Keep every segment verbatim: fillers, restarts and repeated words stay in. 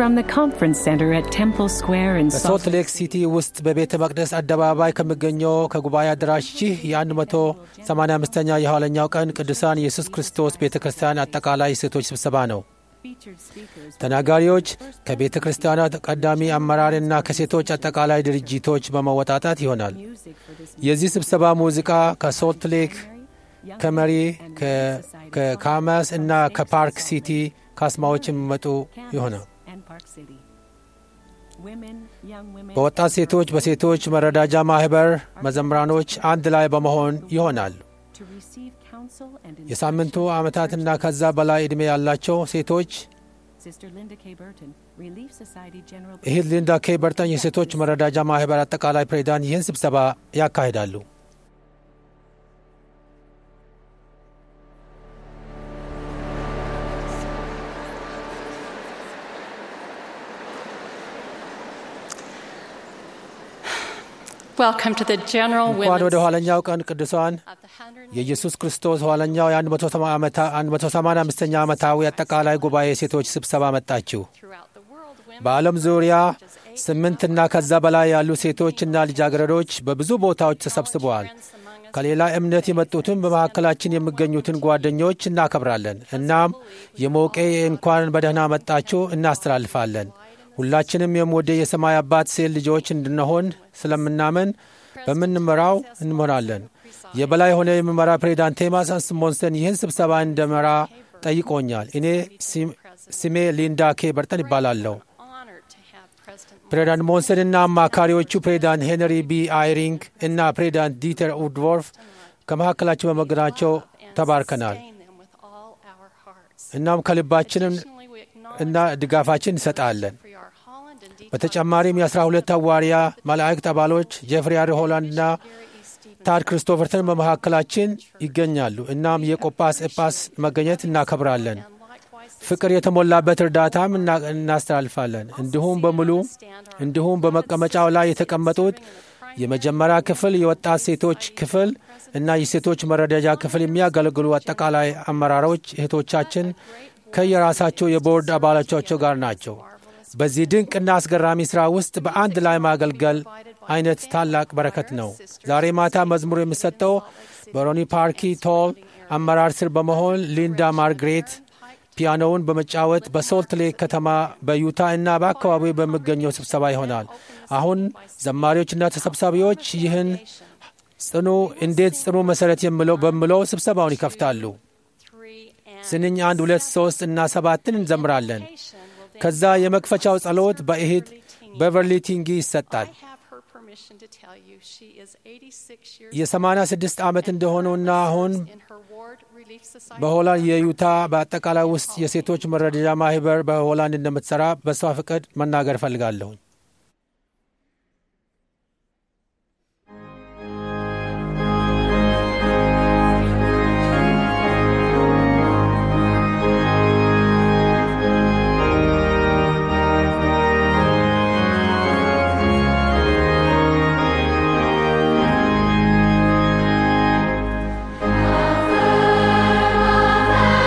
from the conference center at Temple Square in Salt Lake City ውስጥ በቤተ መቅደስ አደባባይ ከሚገኘው ከጉባኤ አዳራሽ የ185ኛ የኋለኛው ቀን ቅዱሳን ኢየሱስ ክርስቶስ ቤተክርስቲያን አጠቃላይ ሴቶች ስብሰባ ነው። ተናጋሪዎች ከቤተ ክርስቲያናት ቀዳሚ አመራርና ከሴቶች አጠቃላይ ድርጅቶች በመወጣጣት ይሆናል። የዚህ ስብሰባ ሙዚቃ ከሶልት ሌክ ከመሪ ከካማስ እና ከፓርክ ሲቲ ካስማዎች የሚመጡ ይሆናል። በወጣት ሴቶች በሴቶች መረዳጃ ማህበር መዘምራኖች አንድ ላይ በመሆን ይሆናል። የሳምንቱ ዓመታትና ከዛ በላይ ዕድሜ ያላቸው ሴቶች እህት ሊንዳ ኬ በርተን የሴቶች መረዳጃ ማህበር አጠቃላይ ፕሬዝዳንት ይህን ስብሰባ ያካሂዳሉ። Welcome to the general women's ወደ ኋለኛው ቀን ቅዱሳን የኢየሱስ ክርስቶስ ኋለኛው የ185ኛ ዓመታዊ አጠቃላይ ጉባኤ ሴቶች ስብሰባ መጣችሁ። በዓለም ዙሪያ ስምንት እና ከዛ በላይ ያሉ ሴቶችና ልጃገረዶች በብዙ ቦታዎች ተሰብስበዋል። ከሌላ እምነት የመጡትን በመካከላችን የሚገኙትን ጓደኞች እናከብራለን። እናም የሞቄ እንኳን በደህና መጣችሁ እናስተላልፋለን። ሁላችንም የምወደ የሰማይ አባት ሴል ልጆች እንድንሆን ስለምናምን በምንመራው እንመራለን። የበላይ ሆነ የሚመራ ፕሬዝዳንት ቶማስ አንስሞንሰን ይህን ስብሰባ እንደመራ ጠይቆኛል። እኔ ስሜ ሊንዳ ኬ በርተን ይባላለሁ። ፕሬዝዳንት ሞንሰን እና አማካሪዎቹ ፕሬዝዳንት ሄንሪ ቢ አይሪንግ እና ፕሬዝዳንት ዲተር ውድወርፍ ከመካከላችን በመገናኘታቸው ተባርከናል። እናም ከልባችንም እና ድጋፋችን እንሰጣለን። በተጨማሪም የአስራ ሁለት ሐዋርያ መላእክት አባሎች ጄፍሪ አር ሆላንድና ታድ ክሪስቶፈርሰን በመካከላችን ይገኛሉ። እናም የቆጳስ ኤጳስ መገኘት እናከብራለን። ፍቅር የተሞላበት እርዳታም እናስተላልፋለን። እንዲሁም በሙሉ እንዲሁም በመቀመጫው ላይ የተቀመጡት የመጀመሪያ ክፍል የወጣት ሴቶች ክፍል እና የሴቶች መረዳጃ ክፍል የሚያገለግሉ አጠቃላይ አመራሮች እህቶቻችን ከየራሳቸው የቦርድ አባሎቻቸው ጋር ናቸው። በዚህ ድንቅና አስገራሚ ሥራ ውስጥ በአንድ ላይ ማገልገል አይነት ታላቅ በረከት ነው። ዛሬ ማታ መዝሙር የሚሰጠው በሮኒ ፓርኪ ቶል አመራር ስር በመሆን ሊንዳ ማርግሬት ፒያኖውን በመጫወት በሶልት ሌክ ከተማ በዩታ እና በአካባቢው በሚገኘው ስብሰባ ይሆናል። አሁን ዘማሪዎችና ተሰብሳቢዎች ይህን ጽኑ እንዴት ጽኑ መሠረት የሚለው በሚለው ስብሰባውን ይከፍታሉ። ስንኝ አንድ ሁለት ሶስት እና ሰባትን እንዘምራለን። ከዛ የመክፈቻው ጸሎት በእህት በቨርሊ ቲንጊ ይሰጣል። የሰማንያ ስድስት ዓመት እንደሆኑና አሁን በሆላንድ የዩታ በአጠቃላይ ውስጥ የሴቶች መረዳጃ ማህበር በሆላንድ እንደምትሰራ በሷ ፍቃድ መናገር ፈልጋለሁ።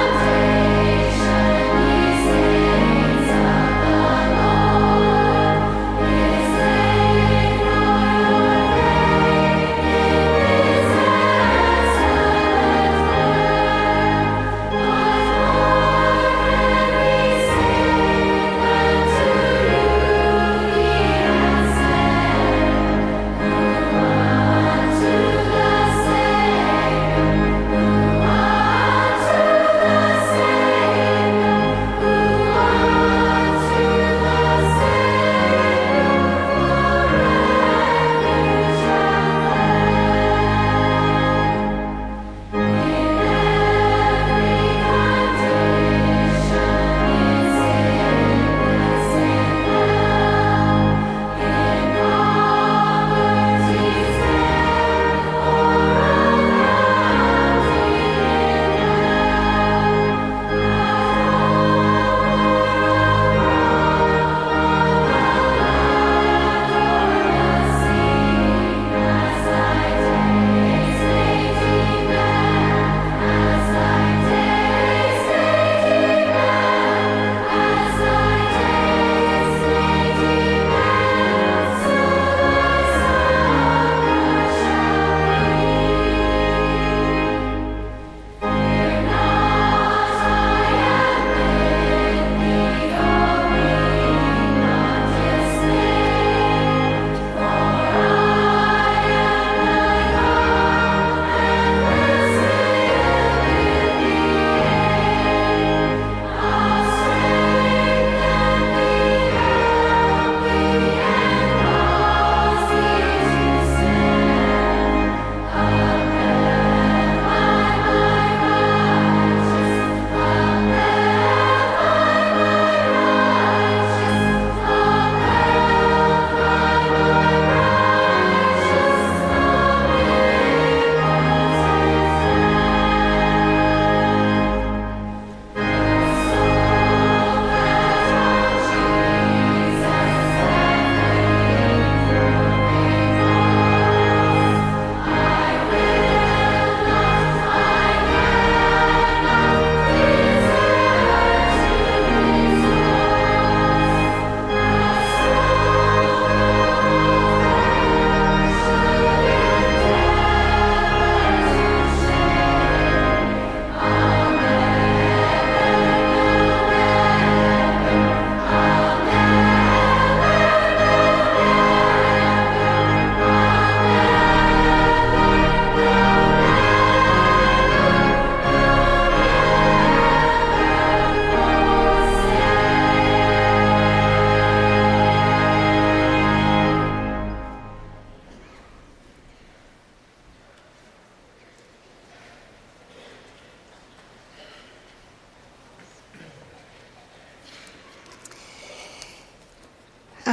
Lord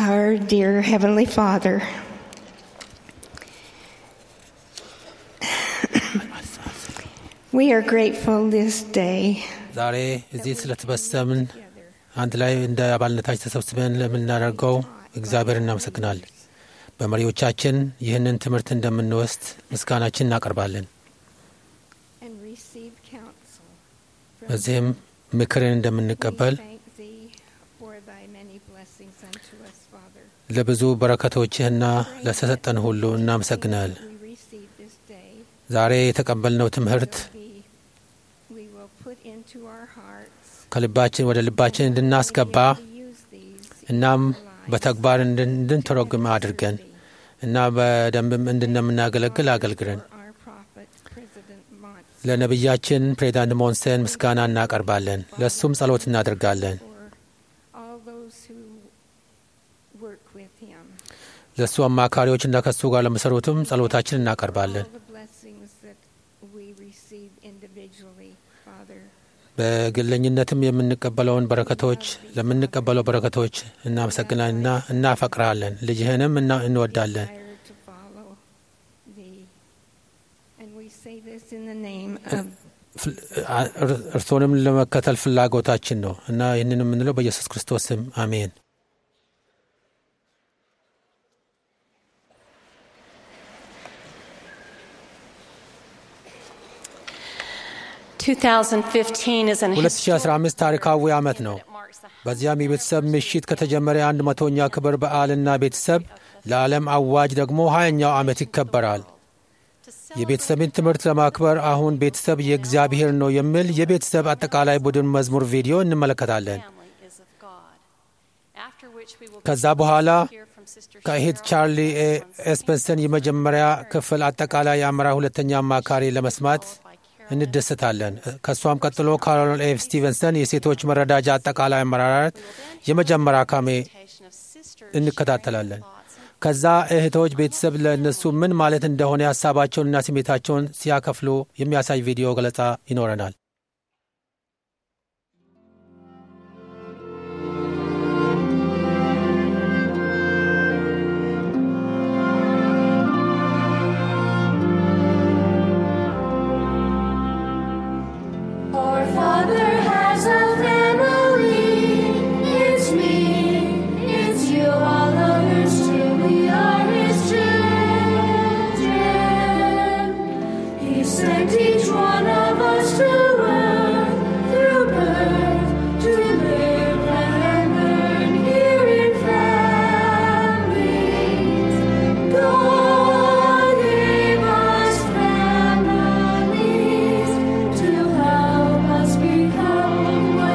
Our dear Heavenly Father, we are grateful this day ዛሬ እዚህ ስለተሰበሰብን አንድ ላይ እንደ አባልነታችን ተሰብስበን ለምናደርገው እግዚአብሔር እናመሰግናለን። በመሪዎቻችን ይህንን ትምህርት እንደምንወስድ ምስጋናችን እናቀርባለን። በዚህም ምክርን እንደምንቀበል ለብዙ በረከቶችህና ለተሰጠን ሁሉ እናመሰግናለን። ዛሬ የተቀበልነው ትምህርት ከልባችን ወደ ልባችን እንድናስገባ እናም በተግባር እንድንተረጉም አድርገን እና በደንብም እንድንምናገለግል አገልግለን። ለነቢያችን ፕሬዝዳንት ሞንሰን ምስጋና እናቀርባለን። ለሱም ጸሎት እናደርጋለን። ለሱ አማካሪዎችና ከሱ ጋር ለመሰሩትም ጸሎታችን እናቀርባለን። በግለኝነትም የምንቀበለውን በረከቶች ለምንቀበለው በረከቶች እናመሰግናለንና እናፈቅራለን። ልጅህንም እንወዳለን። እርሱንም ለመከተል ፍላጎታችን ነው እና ይህንን የምንለው በኢየሱስ ክርስቶስ ስም አሜን። ሁለት ሺህ አስራ አምስት ታሪካዊ ዓመት ነው። በዚያም የቤተሰብ ምሽት ከተጀመረ አንድ መቶኛ ክብር በዓልና ቤተሰብ ለዓለም አዋጅ ደግሞ ሀያኛው ዓመት ይከበራል። የቤተሰብን ትምህርት ለማክበር አሁን ቤተሰብ የእግዚአብሔር ነው የሚል የቤተሰብ አጠቃላይ ቡድን መዝሙር ቪዲዮ እንመለከታለን። ከዛ በኋላ ከእህት ቻርሊ ኤስፐንሰን የመጀመሪያ ክፍል አጠቃላይ የአመራር ሁለተኛ አማካሪ ለመስማት እንደሰታለን። ከሷም ቀጥሎ ካሮል ኤፍ ስቲቨንሰን የሴቶች መረዳጃ አጠቃላይ አመራር የመጀመሪያ ካሜ እንከታተላለን። ከዛ እህቶች ቤተሰብ ለነሱ ምን ማለት እንደሆነ ሐሳባቸውንና ስሜታቸውን ሲያከፍሉ የሚያሳይ ቪዲዮ ገለጻ ይኖረናል። Become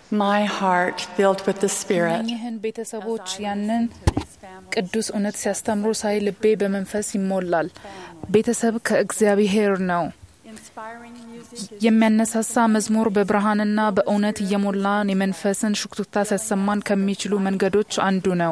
my heart filled with the Spirit. እኚህን ቤተሰቦች ያንን ቅዱስ እውነት ሲያስተምሩ ሳይ ልቤ በመንፈስ ይሞላል። ቤተሰብ ከእግዚአብሔር ነው። የሚያነሳሳ መዝሙር በብርሃንና በእውነት እየሞላን የመንፈስን ሽኩትታ ሲያሰማን ከሚችሉ መንገዶች አንዱ ነው።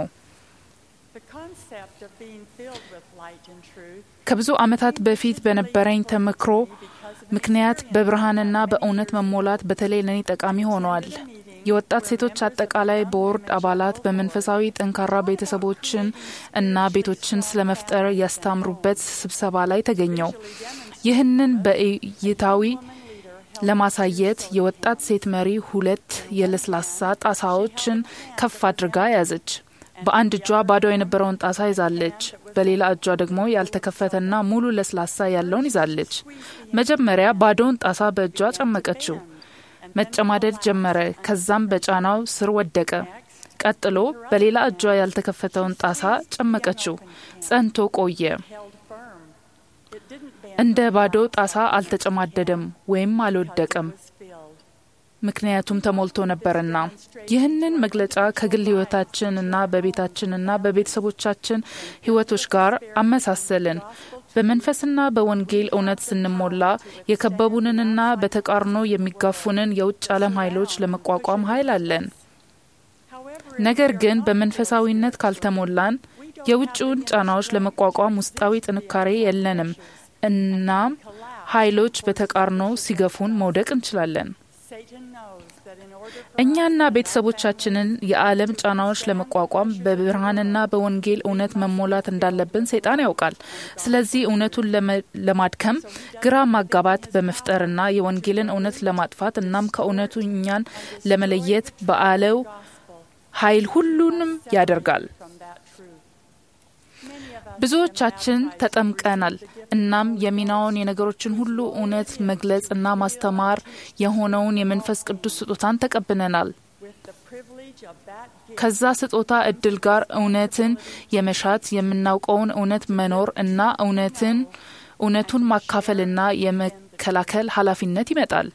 ከብዙ ዓመታት በፊት በነበረኝ ተመክሮ ምክንያት በብርሃንና በእውነት መሞላት በተለይ ለኔ ጠቃሚ ሆኗል። የወጣት ሴቶች አጠቃላይ ቦርድ አባላት በመንፈሳዊ ጠንካራ ቤተሰቦችን እና ቤቶችን ስለመፍጠር ያስተምሩበት ስብሰባ ላይ ተገኘው። ይህንን በእይታዊ ለማሳየት የወጣት ሴት መሪ ሁለት የለስላሳ ጣሳዎችን ከፍ አድርጋ ያዘች። በአንድ እጇ ባዶ የነበረውን ጣሳ ይዛለች፣ በሌላ እጇ ደግሞ ያልተከፈተና ሙሉ ለስላሳ ያለውን ይዛለች። መጀመሪያ ባዶውን ጣሳ በእጇ ጨመቀችው። መጨማደድ ጀመረ። ከዛም በጫናው ስር ወደቀ። ቀጥሎ በሌላ እጇ ያልተከፈተውን ጣሳ ጨመቀችው። ጸንቶ ቆየ። እንደ ባዶ ጣሳ አልተጨማደደም ወይም አልወደቀም፣ ምክንያቱም ተሞልቶ ነበርና። ይህንን መግለጫ ከግል ህይወታችንና በቤታችንና በቤተሰቦቻችን ህይወቶች ጋር አመሳሰልን። በመንፈስና በወንጌል እውነት ስንሞላ የከበቡንንና በተቃርኖ የሚጋፉንን የውጭ ዓለም ኃይሎች ለመቋቋም ኃይል አለን። ነገር ግን በመንፈሳዊነት ካልተሞላን የውጭውን ጫናዎች ለመቋቋም ውስጣዊ ጥንካሬ የለንም። እናም ኃይሎች በተቃርኖ ሲገፉን መውደቅ እንችላለን። እኛና ቤተሰቦቻችንን የዓለም ጫናዎች ለመቋቋም በብርሃንና በወንጌል እውነት መሞላት እንዳለብን ሰይጣን ያውቃል። ስለዚህ እውነቱን ለማድከም ግራ ማጋባት በመፍጠርና የወንጌልን እውነት ለማጥፋት እናም ከእውነቱ እኛን ለመለየት በአለው ኃይል ሁሉንም ያደርጋል። ብዙዎቻችን ተጠምቀናል። እናም የሚናውን የነገሮችን ሁሉ እውነት መግለጽ እና ማስተማር የሆነውን የመንፈስ ቅዱስ ስጦታን ተቀብለናል። ከዛ ስጦታ እድል ጋር እውነትን የመሻት የምናውቀውን እውነት መኖር እና እውነትን እውነቱን ማካፈልና የመከላከል ኃላፊነት ይመጣል።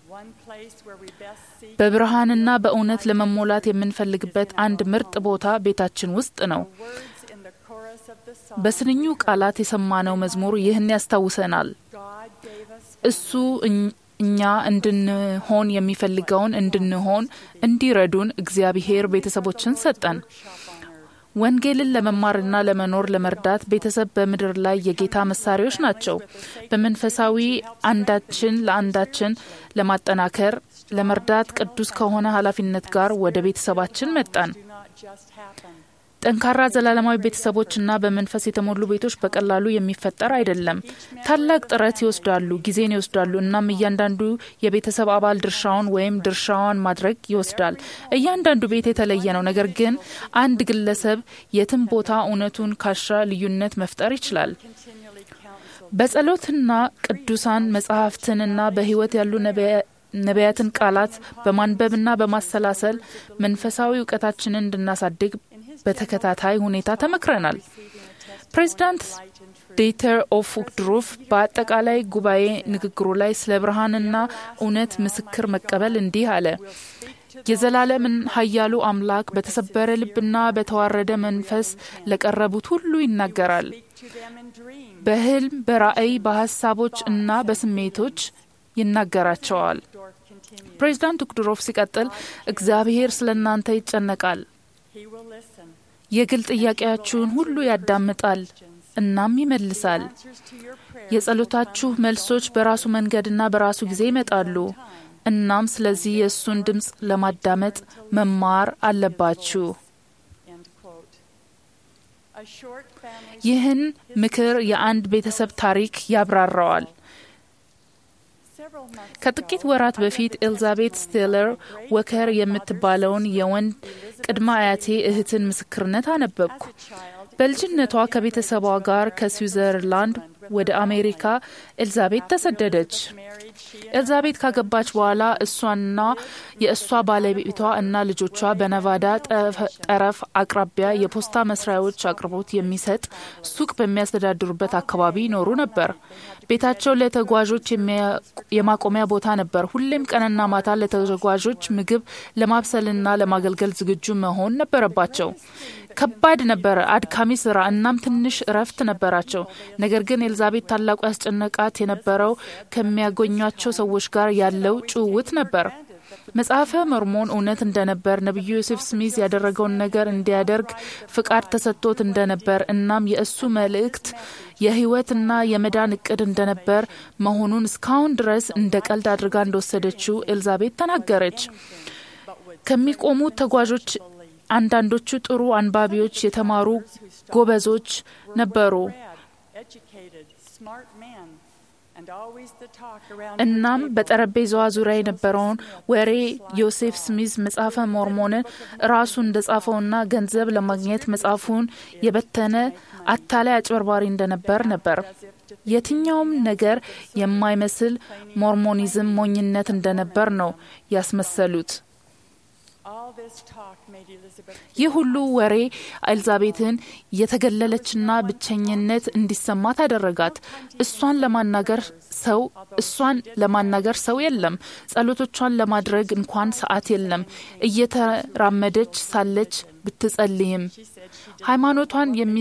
በብርሃንና በእውነት ለመሞላት የምንፈልግበት አንድ ምርጥ ቦታ ቤታችን ውስጥ ነው። በስንኙ ቃላት የሰማነው መዝሙር ይህን ያስታውሰናል። እሱ እኛ እንድንሆን የሚፈልገውን እንድንሆን እንዲረዱን እግዚአብሔር ቤተሰቦችን ሰጠን። ወንጌልን ለመማርና ለመኖር ለመርዳት ቤተሰብ በምድር ላይ የጌታ መሳሪያዎች ናቸው። በመንፈሳዊ አንዳችን ለአንዳችን ለማጠናከር ለመርዳት ቅዱስ ከሆነ ኃላፊነት ጋር ወደ ቤተሰባችን መጣን። ጠንካራ ዘላለማዊ ቤተሰቦችና በመንፈስ የተሞሉ ቤቶች በቀላሉ የሚፈጠር አይደለም። ታላቅ ጥረት ይወስዳሉ፣ ጊዜን ይወስዳሉ። እናም እያንዳንዱ የቤተሰብ አባል ድርሻውን ወይም ድርሻዋን ማድረግ ይወስዳል። እያንዳንዱ ቤት የተለየ ነው። ነገር ግን አንድ ግለሰብ የትም ቦታ እውነቱን ካሻ ልዩነት መፍጠር ይችላል። በጸሎትና ቅዱሳን መጽሐፍትንና በህይወት ያሉ ነቢያትን ቃላት በማንበብና በማሰላሰል መንፈሳዊ እውቀታችንን እንድናሳድግ በተከታታይ ሁኔታ ተመክረናል። ፕሬዚዳንት ዲተር ኦፍ ውክድሩፍ በአጠቃላይ ጉባኤ ንግግሩ ላይ ስለ ብርሃንና እውነት ምስክር መቀበል እንዲህ አለ። የዘላለምን ኃያሉ አምላክ በተሰበረ ልብና በተዋረደ መንፈስ ለቀረቡት ሁሉ ይናገራል። በህልም፣ በራእይ፣ በሀሳቦች እና በስሜቶች ይናገራቸዋል። ፕሬዚዳንት ውክድሩፍ ሲቀጥል እግዚአብሔር ስለናንተ ይጨነቃል። የግል ጥያቄያችሁን ሁሉ ያዳምጣል እናም ይመልሳል። የጸሎታችሁ መልሶች በራሱ መንገድና በራሱ ጊዜ ይመጣሉ። እናም ስለዚህ የእሱን ድምፅ ለማዳመጥ መማር አለባችሁ። ይህን ምክር የአንድ ቤተሰብ ታሪክ ያብራራዋል። ከጥቂት ወራት በፊት ኤልዛቤት ስቴለር ወከር የምትባለውን የወንድ ቅድመ አያቴ እህትን ምስክርነት አነበብኩ። በልጅነቷ ከቤተሰቧ ጋር ከስዊዘርላንድ ወደ አሜሪካ ኤልዛቤት ተሰደደች። ኤልዛቤት ካገባች በኋላ እሷና የእሷ ባለቤቷ እና ልጆቿ በነቫዳ ጠረፍ አቅራቢያ የፖስታ መስሪያዎች አቅርቦት የሚሰጥ ሱቅ በሚያስተዳድሩበት አካባቢ ይኖሩ ነበር። ቤታቸው ለተጓዦች የማቆሚያ ቦታ ነበር። ሁሌም ቀንና ማታ ለተጓዦች ምግብ ለማብሰልና ለማገልገል ዝግጁ መሆን ነበረባቸው። ከባድ ነበር፣ አድካሚ ስራ፣ እናም ትንሽ እረፍት ነበራቸው። ነገር ግን ኤልዛቤት ታላቁ ያስጨነቃት የነበረው ከሚያገኟቸው ሰዎች ጋር ያለው ጭውውት ነበር። መጽሐፈ ሞርሞን እውነት እንደነበር፣ ነብዩ ዮሴፍ ስሚዝ ያደረገውን ነገር እንዲያደርግ ፍቃድ ተሰጥቶት እንደነበር፣ እናም የእሱ መልእክት የህይወትና የመዳን እቅድ እንደነበር መሆኑን እስካሁን ድረስ እንደ ቀልድ አድርጋ እንደወሰደችው ኤልዛቤት ተናገረች። ከሚቆሙት ተጓዦች አንዳንዶቹ ጥሩ አንባቢዎች፣ የተማሩ ጎበዞች ነበሩ። እናም በጠረጴዛዋ ዙሪያ የነበረውን ወሬ ዮሴፍ ስሚዝ መጽሐፈ ሞርሞንን ራሱ እንደጻፈውና ገንዘብ ለማግኘት መጽሐፉን የበተነ አታላይ አጭበርባሪ እንደነበር ነበር። የትኛውም ነገር የማይመስል ሞርሞኒዝም ሞኝነት እንደነበር ነው ያስመሰሉት። ይህ ሁሉ ወሬ ኤልዛቤትን የተገለለችና ብቸኝነት እንዲሰማት አደረጋት። እሷን ለማናገር ሰው እሷን ለማናገር ሰው የለም። ጸሎቶቿን ለማድረግ እንኳን ሰዓት የለም። እየተራመደች ሳለች ብትጸልይም ሃይማኖቷን የሚ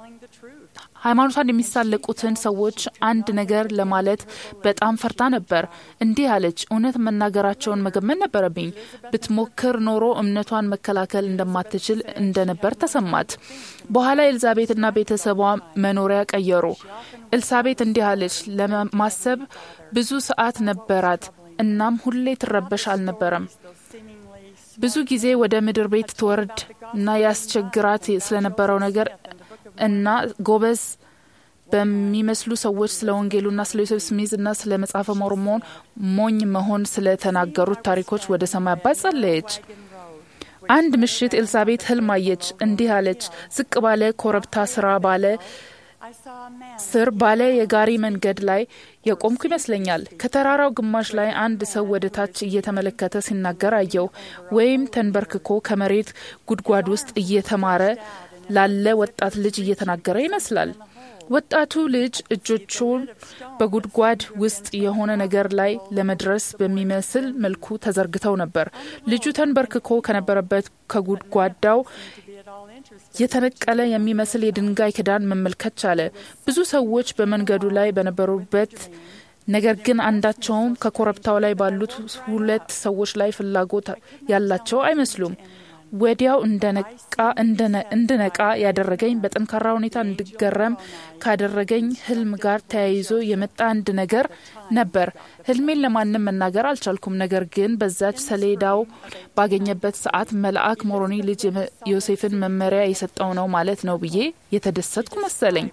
ሃይማኖቷን የሚሳለቁትን ሰዎች አንድ ነገር ለማለት በጣም ፈርታ ነበር። እንዲህ አለች፣ እውነት መናገራቸውን መገመን ነበረብኝ። ብትሞክር ኖሮ እምነቷን መከላከል እንደማትችል እንደነበር ተሰማት። በኋላ ኤልዛቤትና ቤተሰቧ መኖሪያ ቀየሩ። ኤልሳቤት እንዲህ አለች፣ ለማሰብ ብዙ ሰዓት ነበራት፣ እናም ሁሌ ትረበሽ አልነበረም። ብዙ ጊዜ ወደ ምድር ቤት ትወርድ እና ያስቸግራት ስለነበረው ነገር እና ጎበዝ በሚመስሉ ሰዎች ስለ ወንጌሉና ስለ ዮሴፍ ስሚዝ እና ስለ መጽሐፈ ሞርሞን ሞኝ መሆን ስለተናገሩት ታሪኮች ወደ ሰማይ አባት ጸለየች። አንድ ምሽት ኤልሳቤት ህልም አየች። እንዲህ አለች፣ ዝቅ ባለ ኮረብታ ስራ ባለ ስር ባለ የጋሪ መንገድ ላይ የቆምኩ ይመስለኛል። ከተራራው ግማሽ ላይ አንድ ሰው ወደ ታች እየተመለከተ ሲናገር አየው፣ ወይም ተንበርክኮ ከመሬት ጉድጓድ ውስጥ እየተማረ ላለ ወጣት ልጅ እየተናገረ ይመስላል። ወጣቱ ልጅ እጆቹን በጉድጓድ ውስጥ የሆነ ነገር ላይ ለመድረስ በሚመስል መልኩ ተዘርግተው ነበር። ልጁ ተንበርክኮ ከነበረበት ከጉድጓዳው የተነቀለ የሚመስል የድንጋይ ክዳን መመልከት ቻለ። ብዙ ሰዎች በመንገዱ ላይ በነበሩበት፣ ነገር ግን አንዳቸውም ከኮረብታው ላይ ባሉት ሁለት ሰዎች ላይ ፍላጎት ያላቸው አይመስሉም። ወዲያው እንደነቃ እንደነቃ ያደረገኝ በጠንካራ ሁኔታ እንድገረም ካደረገኝ ህልም ጋር ተያይዞ የመጣ አንድ ነገር ነበር። ህልሜን ለማንም መናገር አልቻልኩም። ነገር ግን በዛች ሰሌዳው ባገኘበት ሰዓት መልአክ ሞሮኒ ልጅ ዮሴፍን መመሪያ የሰጠው ነው ማለት ነው ብዬ የተደሰትኩ መሰለኝ።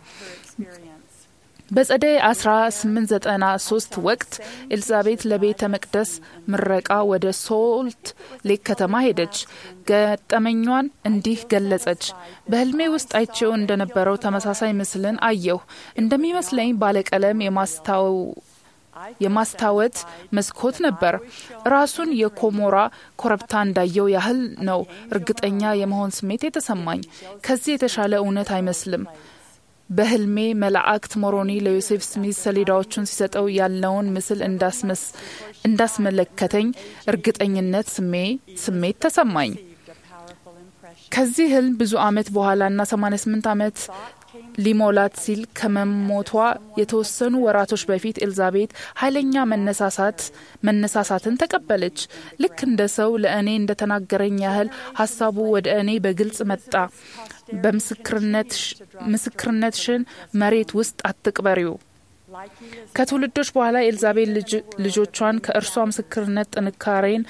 በጸደይ አስራ ስምንት ዘጠና ሶስት ወቅት ኤልዛቤት ለቤተ መቅደስ ምረቃ ወደ ሶልት ሌክ ከተማ ሄደች። ገጠመኛዋን እንዲህ ገለጸች። በህልሜ ውስጥ አይቼው እንደነበረው ተመሳሳይ ምስልን አየሁ። እንደሚመስለኝ ባለቀለም የማስታው የማስታወት መስኮት ነበር። ራሱን የኮሞራ ኮረብታ እንዳየው ያህል ነው እርግጠኛ የመሆን ስሜት የተሰማኝ። ከዚህ የተሻለ እውነት አይመስልም። በህልሜ መላእክት ሞሮኒ ለዮሴፍ ስሚዝ ሰሌዳዎቹን ሲሰጠው ያለውን ምስል እንዳስመስ እንዳስመለከተኝ እርግጠኝነት ስሜት ተሰማኝ። ከዚህ ህልም ብዙ አመት በኋላና ሰማኒያ ስምንት አመት ሊሞላት ሲል ከመሞቷ የተወሰኑ ወራቶች በፊት ኤልዛቤት ኃይለኛ መነሳሳት መነሳሳትን ተቀበለች። ልክ እንደ ሰው ለእኔ እንደተናገረኝ ያህል ሀሳቡ ወደ እኔ በግልጽ መጣ። በምስክርነትሽን መሬት ውስጥ አትቅበሪው ከትውልዶች በኋላ ኤልዛቤል ልጆቿን ከእርሷ ምስክርነት ጥንካሬን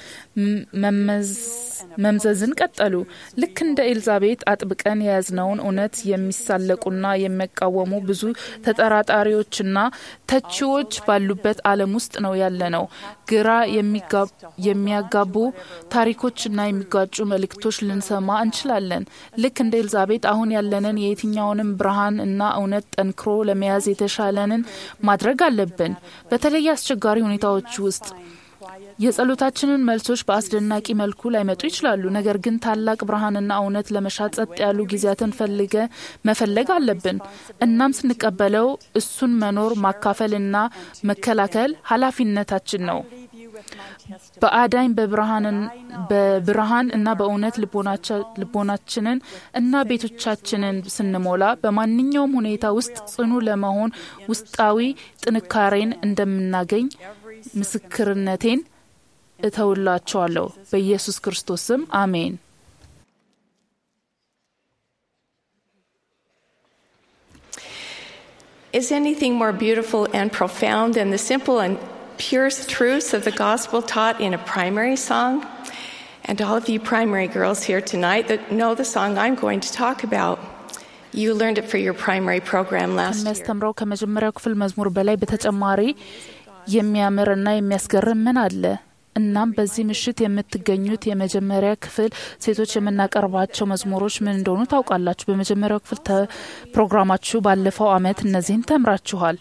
መምዘዝን ቀጠሉ። ልክ እንደ ኤልዛቤት አጥብቀን የያዝነውን እውነት የሚሳለቁና የሚቃወሙ ብዙ ተጠራጣሪዎችና ተቺዎች ባሉበት ዓለም ውስጥ ነው ያለነው። ግራ የሚያጋቡ ታሪኮችና የሚጋጩ መልእክቶች ልንሰማ እንችላለን። ልክ እንደ ኤልዛቤት አሁን ያለንን የየትኛውንም ብርሃን እና እውነት ጠንክሮ ለመያዝ የተሻለንን ማድረግ አለብን። በተለይ አስቸጋሪ ሁኔታዎች ውስጥ የጸሎታችንን መልሶች በአስደናቂ መልኩ ላይመጡ ይችላሉ። ነገር ግን ታላቅ ብርሃንና እውነት ለመሻት ጸጥ ያሉ ጊዜያትን ፈልገ መፈለግ አለብን። እናም ስንቀበለው እሱን መኖር ማካፈልና መከላከል ኃላፊነታችን ነው። በአዳኝ በብርሃንን በብርሃን እና በእውነት ልቦናችንን እና ቤቶቻችንን ስንሞላ በማንኛውም ሁኔታ ውስጥ ጽኑ ለመሆን ውስጣዊ ጥንካሬን እንደምናገኝ ምስክርነቴን እተውላችኋለሁ። በኢየሱስ ክርስቶስ ስም አሜን። Is anything more beautiful and profound than the simple and pure truths of the gospel taught in a primary song? And all of you primary girls here tonight that know the song I'm going to talk about, you learned it for your primary program last year. ከመስተምረው ከመጀመሪያው ክፍል መዝሙር በላይ በተጨማሪ የሚያምርና የሚያስገርም ምን አለ? እናም በዚህ ምሽት የምትገኙት የመጀመሪያ ክፍል ሴቶች የምናቀርባቸው መዝሙሮች ምን እንደሆኑ ታውቃላችሁ። በመጀመሪያው ክፍል ፕሮግራማችሁ ባለፈው አመት እነዚህን ተምራችኋል።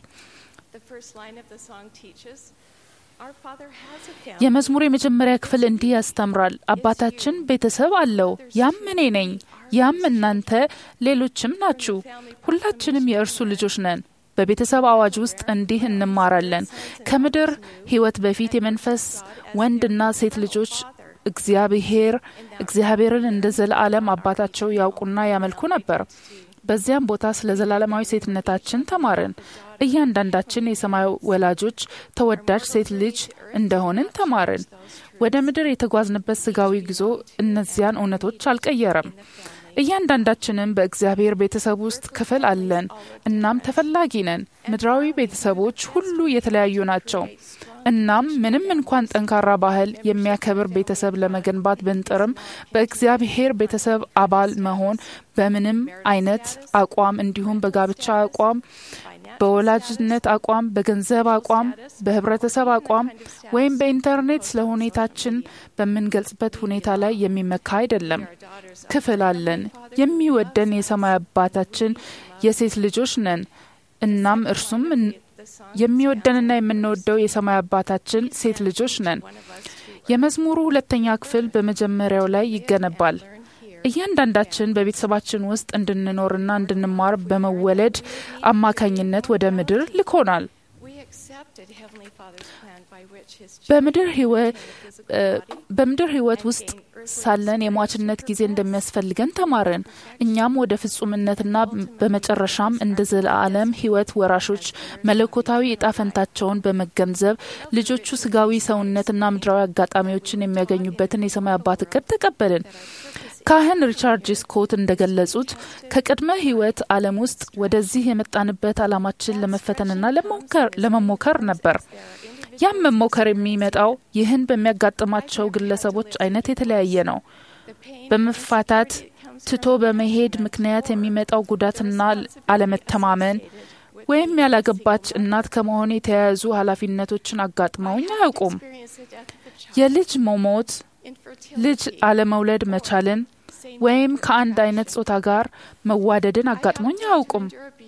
የመዝሙሩ የመጀመሪያ ክፍል እንዲህ ያስተምራል። አባታችን ቤተሰብ አለው። ያም እኔ ነኝ፣ ያም እናንተ ሌሎችም ናችሁ። ሁላችንም የእርሱ ልጆች ነን። በቤተሰብ አዋጅ ውስጥ እንዲህ እንማራለን። ከምድር ህይወት በፊት የመንፈስ ወንድና ሴት ልጆች እግዚአብሔር እግዚአብሔርን እንደ ዘላለም አባታቸው ያውቁና ያመልኩ ነበር። በዚያም ቦታ ስለ ዘላለማዊ ሴትነታችን ተማርን። እያንዳንዳችን የሰማይ ወላጆች ተወዳጅ ሴት ልጅ እንደሆንን ተማርን። ወደ ምድር የተጓዝንበት ስጋዊ ጉዞ እነዚያን እውነቶች አልቀየረም። እያንዳንዳችንም በእግዚአብሔር ቤተሰብ ውስጥ ክፍል አለን። እናም ተፈላጊ ነን። ምድራዊ ቤተሰቦች ሁሉ የተለያዩ ናቸው። እናም ምንም እንኳን ጠንካራ ባህል የሚያከብር ቤተሰብ ለመገንባት ብንጥርም በእግዚአብሔር ቤተሰብ አባል መሆን በምንም አይነት አቋም እንዲሁም በጋብቻ አቋም፣ በወላጅነት አቋም፣ በገንዘብ አቋም፣ በህብረተሰብ አቋም ወይም በኢንተርኔት ስለሁኔታችን በምንገልጽበት ሁኔታ ላይ የሚመካ አይደለም። ክፍል አለን። የሚወደን የሰማይ አባታችን የሴት ልጆች ነን። እናም እርሱም የሚወደንና የምንወደው የሰማይ አባታችን ሴት ልጆች ነን። የመዝሙሩ ሁለተኛ ክፍል በመጀመሪያው ላይ ይገነባል። እያንዳንዳችን በቤተሰባችን ውስጥ እንድንኖርና እንድንማር በመወለድ አማካኝነት ወደ ምድር ልኮናል። በምድር ህይወት በምድር ህይወት ውስጥ ሳለን የሟችነት ጊዜ እንደሚያስፈልገን ተማርን። እኛም ወደ ፍጹምነትና በመጨረሻም እንደ ዘላለም ህይወት ወራሾች መለኮታዊ ዕጣፈንታቸውን በመገንዘብ ልጆቹ ስጋዊ ሰውነትና ምድራዊ አጋጣሚዎችን የሚያገኙበትን የሰማይ አባት እቅድ ተቀበልን። ካህን ሪቻርድ ጂ ስኮት እንደገለጹት ከቅድመ ህይወት ዓለም ውስጥ ወደዚህ የመጣንበት ዓላማችን ለመፈተንና ለመሞከር ነበር። ያም መሞከር የሚመጣው ይህን በሚያጋጥማቸው ግለሰቦች አይነት የተለያየ ነው። በመፋታት ትቶ በመሄድ ምክንያት የሚመጣው ጉዳትና አለመተማመን ወይም ያላገባች እናት ከመሆን የተያያዙ ኃላፊነቶችን አጋጥመውኝ አያውቁም። የልጅ መሞት፣ ልጅ አለመውለድ መቻልን ወይም ከአንድ አይነት ጾታ ጋር መዋደድን አጋጥሞኝ አያውቁም።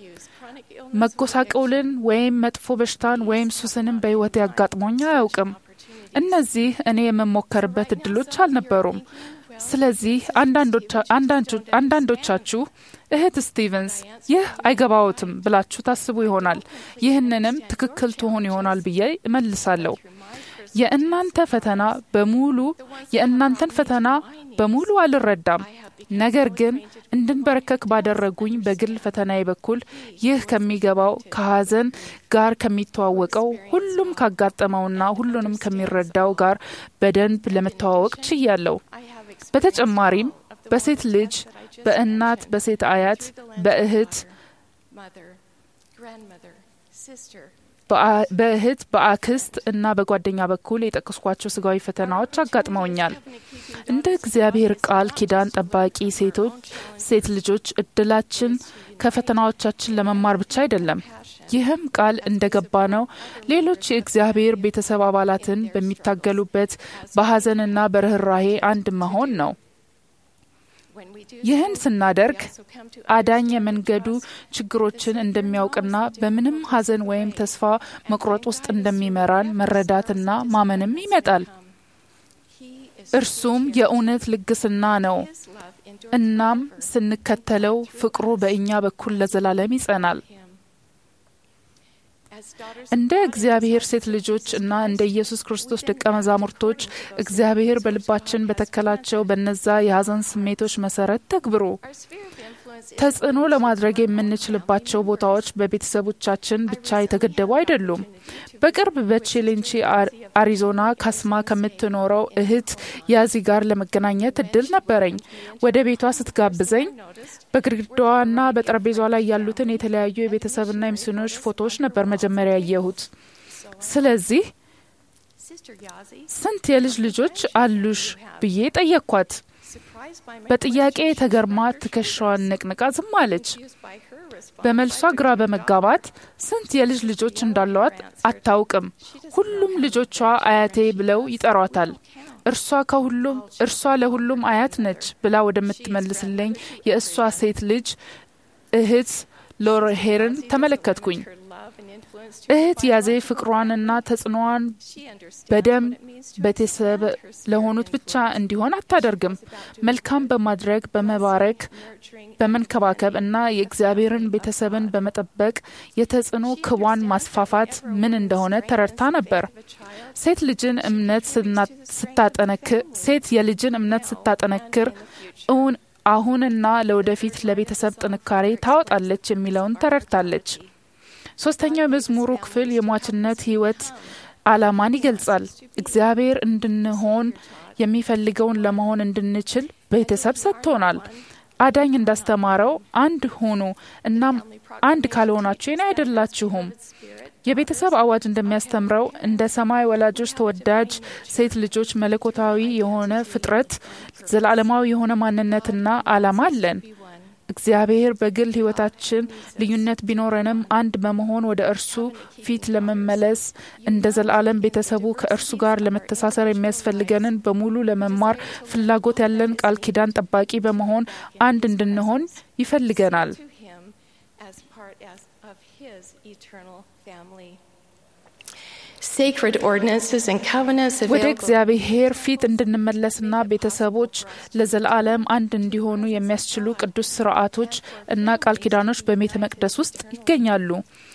መጎሳቀልን ወይም መጥፎ በሽታን ወይም ሱስንም በህይወት ያጋጥሞኝ አያውቅም። እነዚህ እኔ የምሞከርበት እድሎች አልነበሩም። ስለዚህ አንዳንዶቻችሁ እህት ስቲቨንስ ይህ አይገባዎትም ብላችሁ ታስቡ ይሆናል። ይህንንም ትክክል ትሆን ይሆናል ብዬ እመልሳለሁ። የእናንተ ፈተና በሙሉ የእናንተን ፈተና በሙሉ አልረዳም። ነገር ግን እንድንበረከክ ባደረጉኝ በግል ፈተናዬ በኩል ይህ ከሚገባው ከሐዘን ጋር ከሚተዋወቀው ሁሉም ካጋጠመውና ሁሉንም ከሚረዳው ጋር በደንብ ለመተዋወቅ ችያለሁ። በተጨማሪም በሴት ልጅ፣ በእናት፣ በሴት አያት፣ በእህት፣ በእህት በአክስት እና በጓደኛ በኩል የጠቀስኳቸው ስጋዊ ፈተናዎች አጋጥመውኛል። እንደ እግዚአብሔር ቃል ኪዳን ጠባቂ ሴቶች ሴት ልጆች እድላችን ከፈተናዎቻችን ለመማር ብቻ አይደለም። ይህም ቃል እንደገባ ነው ሌሎች የእግዚአብሔር ቤተሰብ አባላትን በሚታገሉበት በሐዘንና በርህራሄ አንድ መሆን ነው። ይህን ስናደርግ አዳኝ የመንገዱ ችግሮችን እንደሚያውቅና በምንም ሐዘን ወይም ተስፋ መቁረጥ ውስጥ እንደሚመራን መረዳትና ማመንም ይመጣል። እርሱም የእውነት ልግስና ነው። እናም ስንከተለው ፍቅሩ በእኛ በኩል ለዘላለም ይጸናል። እንደ እግዚአብሔር ሴት ልጆች እና እንደ ኢየሱስ ክርስቶስ ደቀ መዛሙርቶች እግዚአብሔር በልባችን በተከላቸው በነዛ የሐዘን ስሜቶች መሰረት ተግብሩ። ተጽዕኖ ለማድረግ የምንችልባቸው ቦታዎች በቤተሰቦቻችን ብቻ የተገደቡ አይደሉም። በቅርብ በቼሌንቺ አሪዞና ካስማ ከምትኖረው እህት ያዚ ጋር ለመገናኘት እድል ነበረኝ። ወደ ቤቷ ስትጋብዘኝ በግድግዳዋና በጠረጴዛዋ ላይ ያሉትን የተለያዩ የቤተሰብና የሚስዮኖች ፎቶዎች ነበር መጀመሪያ ያየሁት። ስለዚህ ስንት የልጅ ልጆች አሉሽ ብዬ ጠየቅኳት። በጥያቄ ተገርማ ትከሻዋን ነቅንቃ ዝም አለች። በመልሷ ግራ በመጋባት ስንት የልጅ ልጆች እንዳሏት አታውቅም። ሁሉም ልጆቿ አያቴ ብለው ይጠሯታል። እርሷ ከሁሉም እርሷ ለሁሉም አያት ነች ብላ ወደምትመልስልኝ የእሷ ሴት ልጅ እህት ሎሬሄርን ተመለከትኩኝ። እህት ያዜ ፍቅሯንና ተጽዕኖዋን በደም ቤተሰብ ለሆኑት ብቻ እንዲሆን አታደርግም። መልካም በማድረግ በመባረክ በመንከባከብ እና የእግዚአብሔርን ቤተሰብን በመጠበቅ የተጽዕኖ ክቧን ማስፋፋት ምን እንደሆነ ተረድታ ነበር። ሴት ልጅን እምነት ስታጠነክር ሴት የልጅን እምነት ስታጠነክር እውን አሁንና ለወደፊት ለቤተሰብ ጥንካሬ ታወጣለች የሚለውን ተረድታለች። ሶስተኛው መዝሙሩ ክፍል የሟችነት ህይወት ዓላማን ይገልጻል። እግዚአብሔር እንድንሆን የሚፈልገውን ለመሆን እንድንችል ቤተሰብ ሰጥቶናል። አዳኝ እንዳስተማረው አንድ ሁኑ፣ እናም አንድ ካልሆናችሁ የኔ አይደላችሁም። የቤተሰብ አዋጅ እንደሚያስተምረው እንደ ሰማይ ወላጆች ተወዳጅ ሴት ልጆች መለኮታዊ የሆነ ፍጥረት ዘላለማዊ የሆነ ማንነትና ዓላማ አለን። እግዚአብሔር በግል ህይወታችን ልዩነት ቢኖረንም አንድ በመሆን ወደ እርሱ ፊት ለመመለስ እንደ ዘላለም ቤተሰቡ ከእርሱ ጋር ለመተሳሰር የሚያስፈልገንን በሙሉ ለመማር ፍላጎት ያለን ቃል ኪዳን ጠባቂ በመሆን አንድ እንድንሆን ይፈልገናል። Sacred ordinances and covenants ወደ እግዚአብሔር ፊት እንድንመለስና ቤተሰቦች ለዘላለም አንድ እንዲሆኑ የሚያስችሉ ቅዱስ ሥርዓቶች እና ቃል ኪዳኖች በቤተ መቅደስ ውስጥ ይገኛሉ።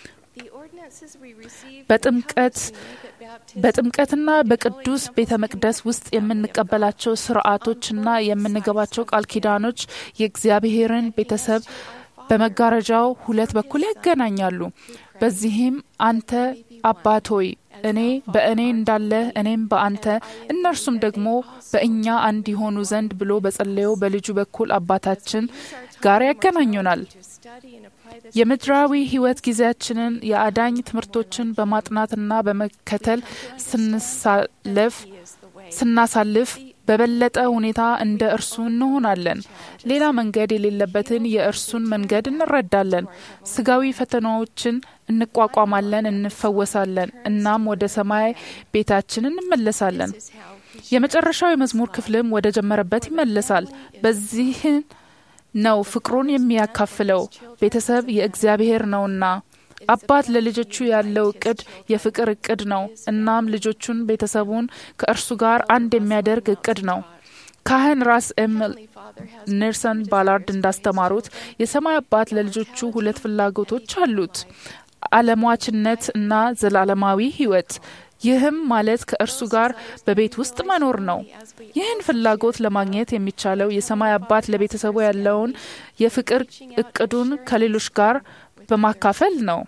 በጥምቀት በጥምቀትና በቅዱስ ቤተ መቅደስ ውስጥ የምንቀበላቸው ሥርዓቶችና የምንገባቸው ቃል ኪዳኖች የእግዚአብሔርን ቤተሰብ በመጋረጃው ሁለት በኩል ያገናኛሉ። በዚህም አንተ አባት ሆይ እኔ በእኔ እንዳለ እኔም በአንተ እነርሱም ደግሞ በእኛ አንድ ይሆኑ ዘንድ ብሎ በጸለየው በልጁ በኩል አባታችን ጋር ያገናኙናል። የምድራዊ ህይወት ጊዜያችንን የአዳኝ ትምህርቶችን በማጥናትና በመከተል ስንሳለፍ ስናሳልፍ በበለጠ ሁኔታ እንደ እርሱ እንሆናለን። ሌላ መንገድ የሌለበትን የእርሱን መንገድ እንረዳለን። ስጋዊ ፈተናዎችን እንቋቋማለን፣ እንፈወሳለን፣ እናም ወደ ሰማይ ቤታችን እንመለሳለን። የመጨረሻው የመዝሙር ክፍልም ወደ ጀመረበት ይመለሳል። በዚህ ነው ፍቅሩን የሚያካፍለው። ቤተሰብ የእግዚአብሔር ነውና አባት ለልጆቹ ያለው እቅድ የፍቅር እቅድ ነው። እናም ልጆቹን ቤተሰቡን ከእርሱ ጋር አንድ የሚያደርግ እቅድ ነው። ካህን ራስ ኤም ኔልሰን ባላርድ እንዳስተማሩት የሰማይ አባት ለልጆቹ ሁለት ፍላጎቶች አሉት፣ ዓለማዊነት እና ዘላለማዊ ህይወት። ይህም ማለት ከእርሱ ጋር በቤት ውስጥ መኖር ነው። ይህን ፍላጎት ለማግኘት የሚቻለው የሰማይ አባት ለቤተሰቡ ያለውን የፍቅር እቅዱን ከሌሎች ጋር በማካፈል ነው።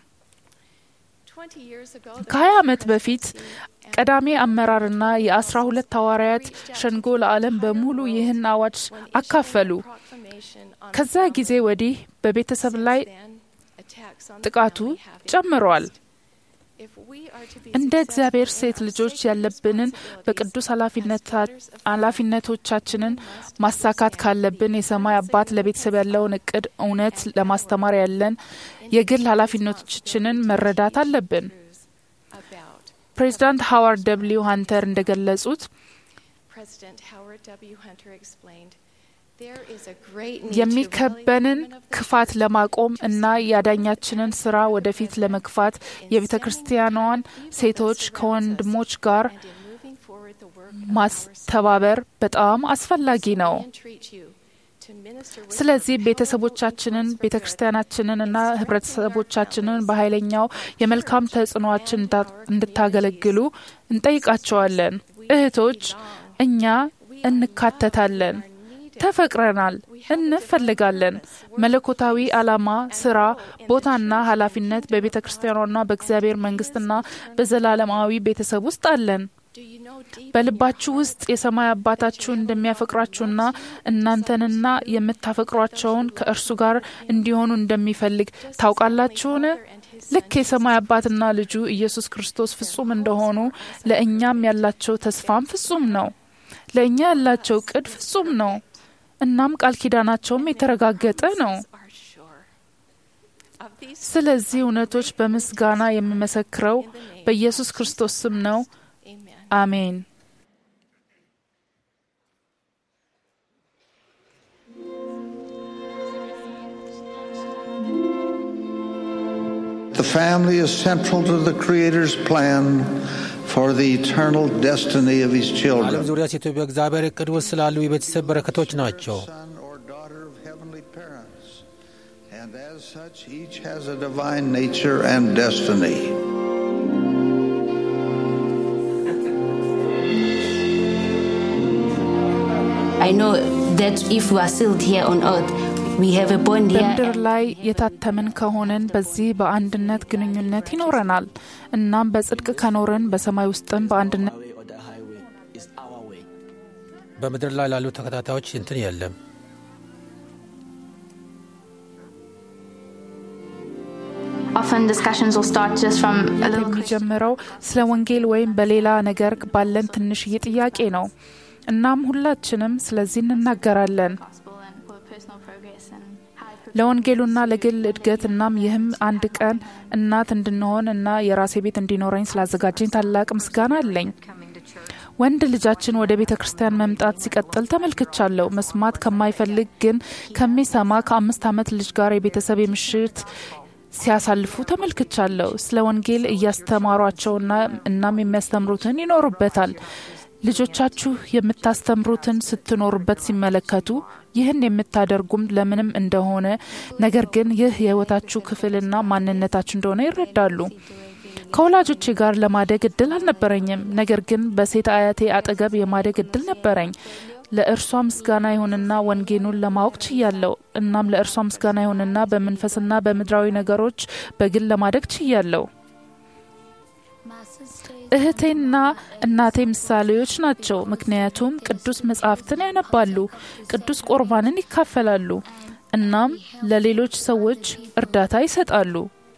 ከሀያ ዓመት በፊት ቀዳሚ አመራርና የአስራ ሁለት ሐዋርያት ሸንጎ ለዓለም በሙሉ ይህን አዋጅ አካፈሉ። ከዛ ጊዜ ወዲህ በቤተሰብ ላይ ጥቃቱ ጨምሯል። እንደ እግዚአብሔር ሴት ልጆች ያለብንን በቅዱስ ኃላፊነቶቻችንን ማሳካት ካለብን የሰማይ አባት ለቤተሰብ ያለውን እቅድ እውነት ለማስተማር ያለን የግል ኃላፊነቶቻችንን መረዳት አለብን። ፕሬዚዳንት ሃዋርድ ደብሊው ሃንተር እንደገለጹት የሚከበንን ክፋት ለማቆም እና ያዳኛችንን ስራ ወደፊት ለመግፋት የቤተ ክርስቲያኗን ሴቶች ከወንድሞች ጋር ማስተባበር በጣም አስፈላጊ ነው። ስለዚህ ቤተሰቦቻችንን፣ ቤተ ክርስቲያናችንን እና ህብረተሰቦቻችንን በኃይለኛው የመልካም ተጽዕኖአችን እንድታገለግሉ እንጠይቃቸዋለን። እህቶች፣ እኛ እንካተታለን፣ ተፈቅረናል፣ እንፈልጋለን። መለኮታዊ ዓላማ፣ ስራ፣ ቦታና ኃላፊነት በቤተ ክርስቲያኗና በእግዚአብሔር መንግስትና በዘላለማዊ ቤተሰብ ውስጥ አለን። በልባችሁ ውስጥ የሰማይ አባታችሁ እንደሚያፈቅራችሁና እናንተንና የምታፈቅሯቸውን ከእርሱ ጋር እንዲሆኑ እንደሚፈልግ ታውቃላችሁን? ልክ የሰማይ አባትና ልጁ ኢየሱስ ክርስቶስ ፍጹም እንደሆኑ ለእኛም ያላቸው ተስፋም ፍጹም ነው። ለእኛ ያላቸው ዕቅድ ፍጹም ነው። እናም ቃል ኪዳናቸውም የተረጋገጠ ነው። ስለዚህ እውነቶች በምስጋና የምመሰክረው በኢየሱስ ክርስቶስ ስም ነው። አሜን። The family is central to the Creator's plan for the eternal destiny of his children. ዓለም ዙሪያ ሴቶች በእግዚአብሔር ዕቅድ ውስጥ ስላሉ የቤተሰብ በረከቶች ናቸው። And as such, each has a divine nature and destiny. I know that if we are sealed here on earth, we have a bond here. በምድር ላይ የታተምን ከሆነን በዚህ በአንድነት ግንኙነት ይኖረናል። እናም በጽድቅ ከኖርን በሰማይ ውስጥም በአንድነት በምድር ላይ ላሉ ተከታታዮች እንትን የለም። Often discussions will start just from a little የሚጀምረው ስለ ወንጌል ወይም በሌላ ነገር ባለን ትንሽዬ ጥያቄ ነው። እናም ሁላችንም ስለዚህ እንናገራለን። ለወንጌሉና ለግል እድገት እናም ይህም አንድ ቀን እናት እንድንሆን እና የራሴ ቤት እንዲኖረኝ ስላዘጋጀኝ ታላቅ ምስጋና አለኝ። ወንድ ልጃችን ወደ ቤተ ክርስቲያን መምጣት ሲቀጥል ተመልክቻለሁ። መስማት ከማይፈልግ ግን ከሚሰማ ከአምስት ዓመት ልጅ ጋር የቤተሰብ ምሽት ሲያሳልፉ ተመልክቻለሁ። ስለ ወንጌል እያስተማሯቸውና እናም የሚያስተምሩትን ይኖሩበታል። ልጆቻችሁ የምታስተምሩትን ስትኖሩበት ሲመለከቱ ይህን የምታደርጉም ለምንም እንደሆነ ነገር ግን ይህ የህይወታችሁ ክፍልና ማንነታችሁ እንደሆነ ይረዳሉ። ከወላጆቼ ጋር ለማደግ እድል አልነበረኝም፣ ነገር ግን በሴት አያቴ አጠገብ የማደግ እድል ነበረኝ። ለእርሷ ምስጋና ይሁንና ወንጌሉን ለማወቅ ችያለሁ። እናም ለእርሷ ምስጋና ይሁንና በመንፈስና በምድራዊ ነገሮች በግል ለማደግ ችያለሁ። እህቴና እናቴ ምሳሌዎች ናቸው፣ ምክንያቱም ቅዱስ መጻሕፍትን ያነባሉ፣ ቅዱስ ቁርባንን ይካፈላሉ፣ እናም ለሌሎች ሰዎች እርዳታ ይሰጣሉ።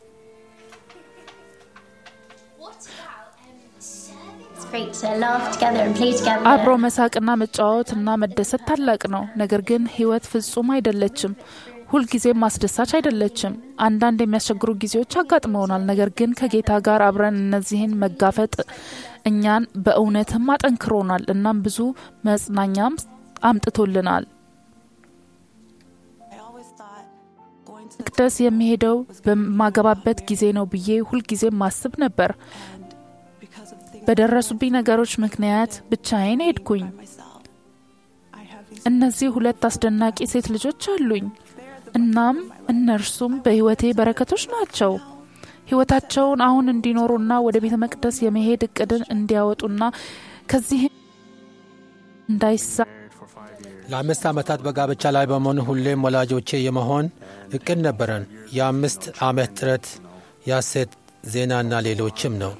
አብሮ መሳቅና መጫወትና መደሰት ታላቅ ነው። ነገር ግን ህይወት ፍጹም አይደለችም። ሁልጊዜም ማስደሳች አይደለችም። አንዳንድ የሚያስቸግሩ ጊዜዎች አጋጥመውናል። ነገር ግን ከጌታ ጋር አብረን እነዚህን መጋፈጥ እኛን በእውነትም አጠንክሮናል እናም ብዙ መጽናኛም አምጥቶልናል። መቅደስ የሚሄደው በማገባበት ጊዜ ነው ብዬ ሁልጊዜም ማስብ ነበር። በደረሱብኝ ነገሮች ምክንያት ብቻዬን ሄድኩኝ። እነዚህ ሁለት አስደናቂ ሴት ልጆች አሉኝ። እናም እነርሱም በህይወቴ በረከቶች ናቸው። ህይወታቸውን አሁን እንዲኖሩና ወደ ቤተ መቅደስ የመሄድ እቅድን እንዲያወጡና ከዚህ እንዳይሳ ለአምስት ዓመታት በጋብቻ ላይ በመሆን ሁሌም ወላጆቼ የመሆን እቅድ ነበረን። የአምስት ዓመት ጥረት ያሴት ዜናና ሌሎችም ነው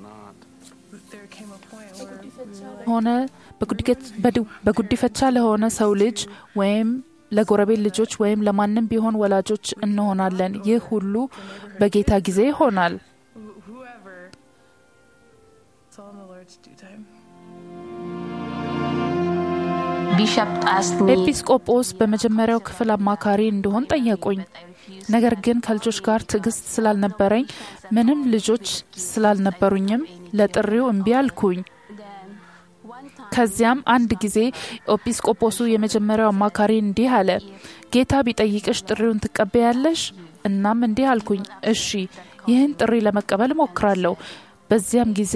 ሆነ በጉዲፈቻ ለሆነ ሰው ልጅ ወይም ለጎረቤት ልጆች ወይም ለማንም ቢሆን ወላጆች እንሆናለን። ይህ ሁሉ በጌታ ጊዜ ይሆናል። all in the Lord's due time. Bishop asked me ኤጲስቆጶስ በመጀመሪያው ክፍል አማካሪ እንደሆን ጠየቁኝ። ነገር ግን ከልጆች ጋር ትዕግስት ስላልነበረኝ ምንም ልጆች ስላልነበሩኝም ለጥሪው እምቢ አልኩኝ። ከዚያም አንድ ጊዜ ኤጲስቆጶሱ የመጀመሪያው አማካሪ እንዲህ አለ፣ ጌታ ቢጠይቅሽ ጥሪውን ትቀበያለሽ? እናም እንዲህ አልኩኝ፣ እሺ ይህን ጥሪ ለመቀበል ሞክራለሁ። በዚያም ጊዜ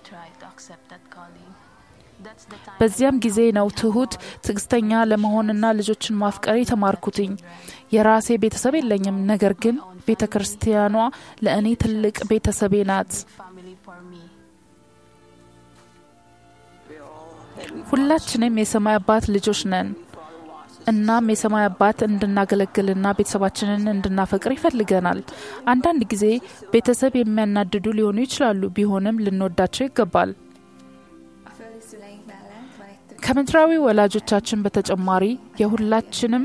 በዚያም ጊዜ ነው ትሁት ትዕግስተኛ ለመሆንና ልጆችን ማፍቀር የተማርኩትኝ። የራሴ ቤተሰብ የለኝም፣ ነገር ግን ቤተክርስቲያኗ ለእኔ ትልቅ ቤተሰቤ ናት። ሁላችንም የሰማይ አባት ልጆች ነን። እናም የሰማይ አባት እንድናገለግልና ቤተሰባችንን እንድናፈቅር ይፈልገናል። አንዳንድ ጊዜ ቤተሰብ የሚያናድዱ ሊሆኑ ይችላሉ፣ ቢሆንም ልንወዳቸው ይገባል። ከምድራዊ ወላጆቻችን በተጨማሪ የሁላችንም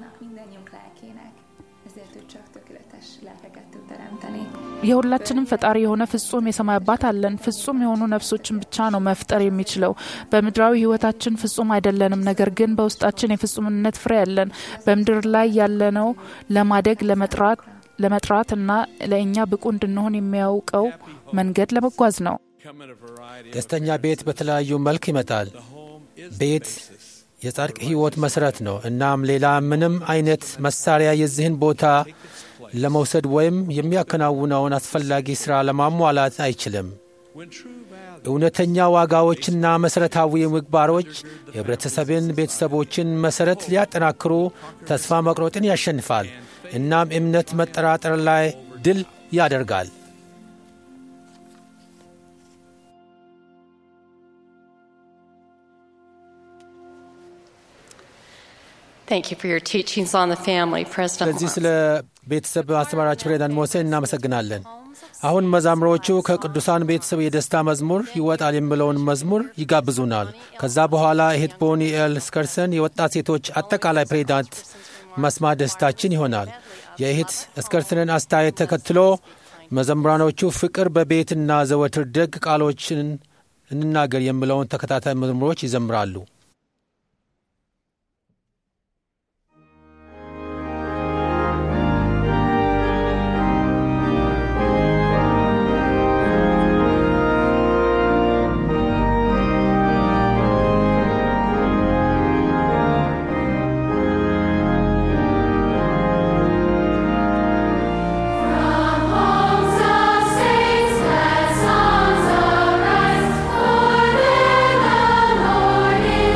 የሁላችንም ፈጣሪ የሆነ ፍጹም የሰማይ አባት አለን። ፍጹም የሆኑ ነፍሶችን ብቻ ነው መፍጠር የሚችለው። በምድራዊ ህይወታችን ፍጹም አይደለንም፣ ነገር ግን በውስጣችን የፍጹምነት ፍሬ አለን። በምድር ላይ ያለነው ለማደግ ለመጥራት ለመጥራት እና ለእኛ ብቁ እንድንሆን የሚያውቀው መንገድ ለመጓዝ ነው። ደስተኛ ቤት በተለያዩ መልክ ይመጣል። ቤት የጻድቅ ህይወት መሰረት ነው። እናም ሌላ ምንም አይነት መሳሪያ የዚህን ቦታ ለመውሰድ ወይም የሚያከናውነውን አስፈላጊ ሥራ ለማሟላት አይችልም። እውነተኛ ዋጋዎችና መሠረታዊ ምግባሮች የህብረተሰብን ቤተሰቦችን መሠረት ሊያጠናክሩ ተስፋ መቁረጥን ያሸንፋል። እናም እምነት መጠራጠር ላይ ድል ያደርጋል። Thank you for your teachings on the family, President. ስለዚህ ስለ ቤተሰብ አስተማራች ፕሬዝዳንት ሞሴን እናመሰግናለን። አሁን መዛምሮቹ ከቅዱሳን ቤተሰብ የደስታ መዝሙር ይወጣል የሚለውን መዝሙር ይጋብዙናል። ከዛ በኋላ እህት ቦኒ ኤል ስከርሰን የወጣት ሴቶች አጠቃላይ ፕሬዝዳንት መስማት ደስታችን ይሆናል። የእህት ስከርሰንን አስተያየት ተከትሎ መዘምራኖቹ ፍቅር በቤትና ዘወትር ደግ ቃሎችን እንናገር የሚለውን ተከታታይ መዝሙሮች ይዘምራሉ። Songs of rise, for then the Lord is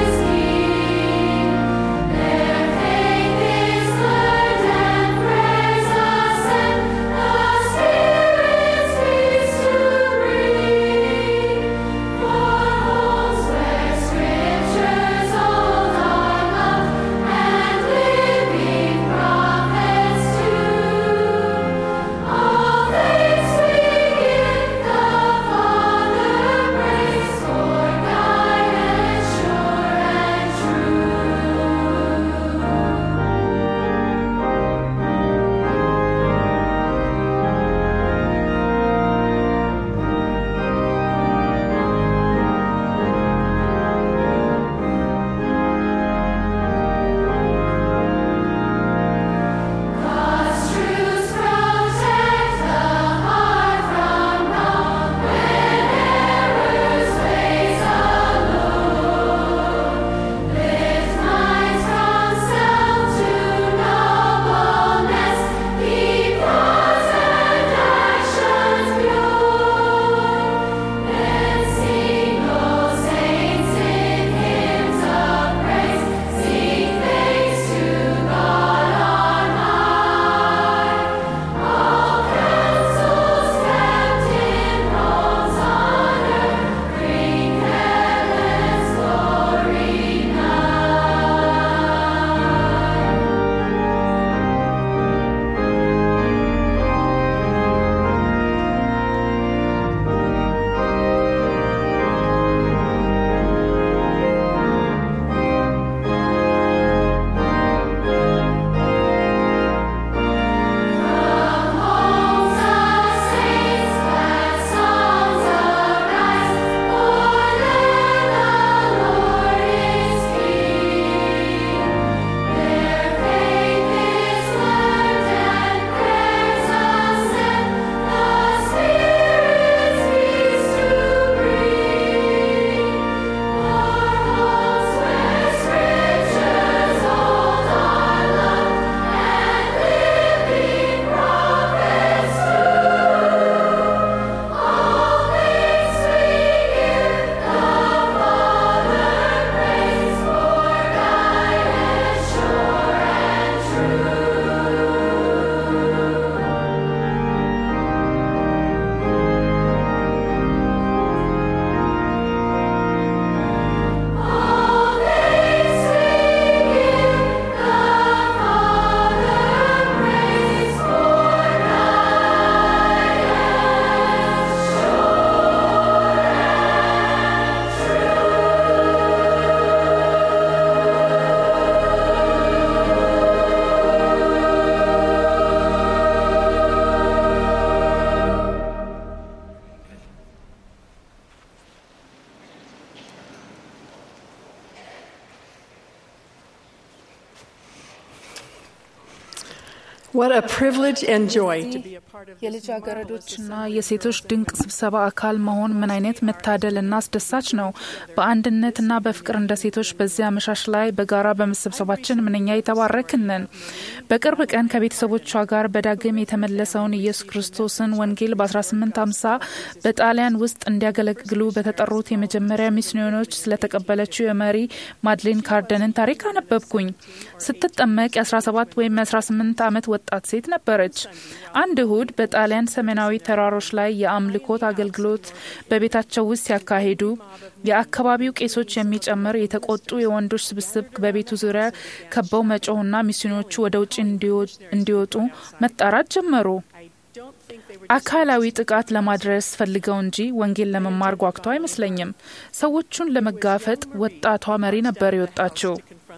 What a privilege and joy to be a part of this የልጃገረዶችና የሴቶች ድንቅ ስብሰባ አካል መሆን ምን አይነት መታደልና አስደሳች ነው። በአንድነትና በፍቅር እንደ ሴቶች በዚያ አመሻሽ ላይ በጋራ በመሰብሰባችን ምንኛ የተባረክን ነን። በቅርብ ቀን ከቤተሰቦቿ ጋር በዳግም የተመለሰውን ኢየሱስ ክርስቶስን ወንጌል በ1850 በጣሊያን ውስጥ እንዲያገለግሉ በተጠሩት የመጀመሪያ ሚስዮኖች ስለተቀበለችው የመሪ ማድሊን ካርደንን ታሪክ አነበብኩኝ። ስትጠመቅ የ17 ወይም የ18 ዓመት ወጣት ሴት ነበረች። አንድ እሁድ በጣሊያን ሰሜናዊ ተራሮች ላይ የአምልኮት አገልግሎት በቤታቸው ውስጥ ያካሄዱ የአካባቢው ቄሶች የሚጨምር የተቆጡ የወንዶች ስብስብ በቤቱ ዙሪያ ከበው መጮህና ሚስዮኖቹ ወደ ውጭ እንዲወጡ መጣራት ጀመሩ። አካላዊ ጥቃት ለማድረስ ፈልገው እንጂ ወንጌል ለመማር ጓግተው አይመስለኝም። ሰዎቹን ለመጋፈጥ ወጣቷ መሪ ነበር የወጣችው።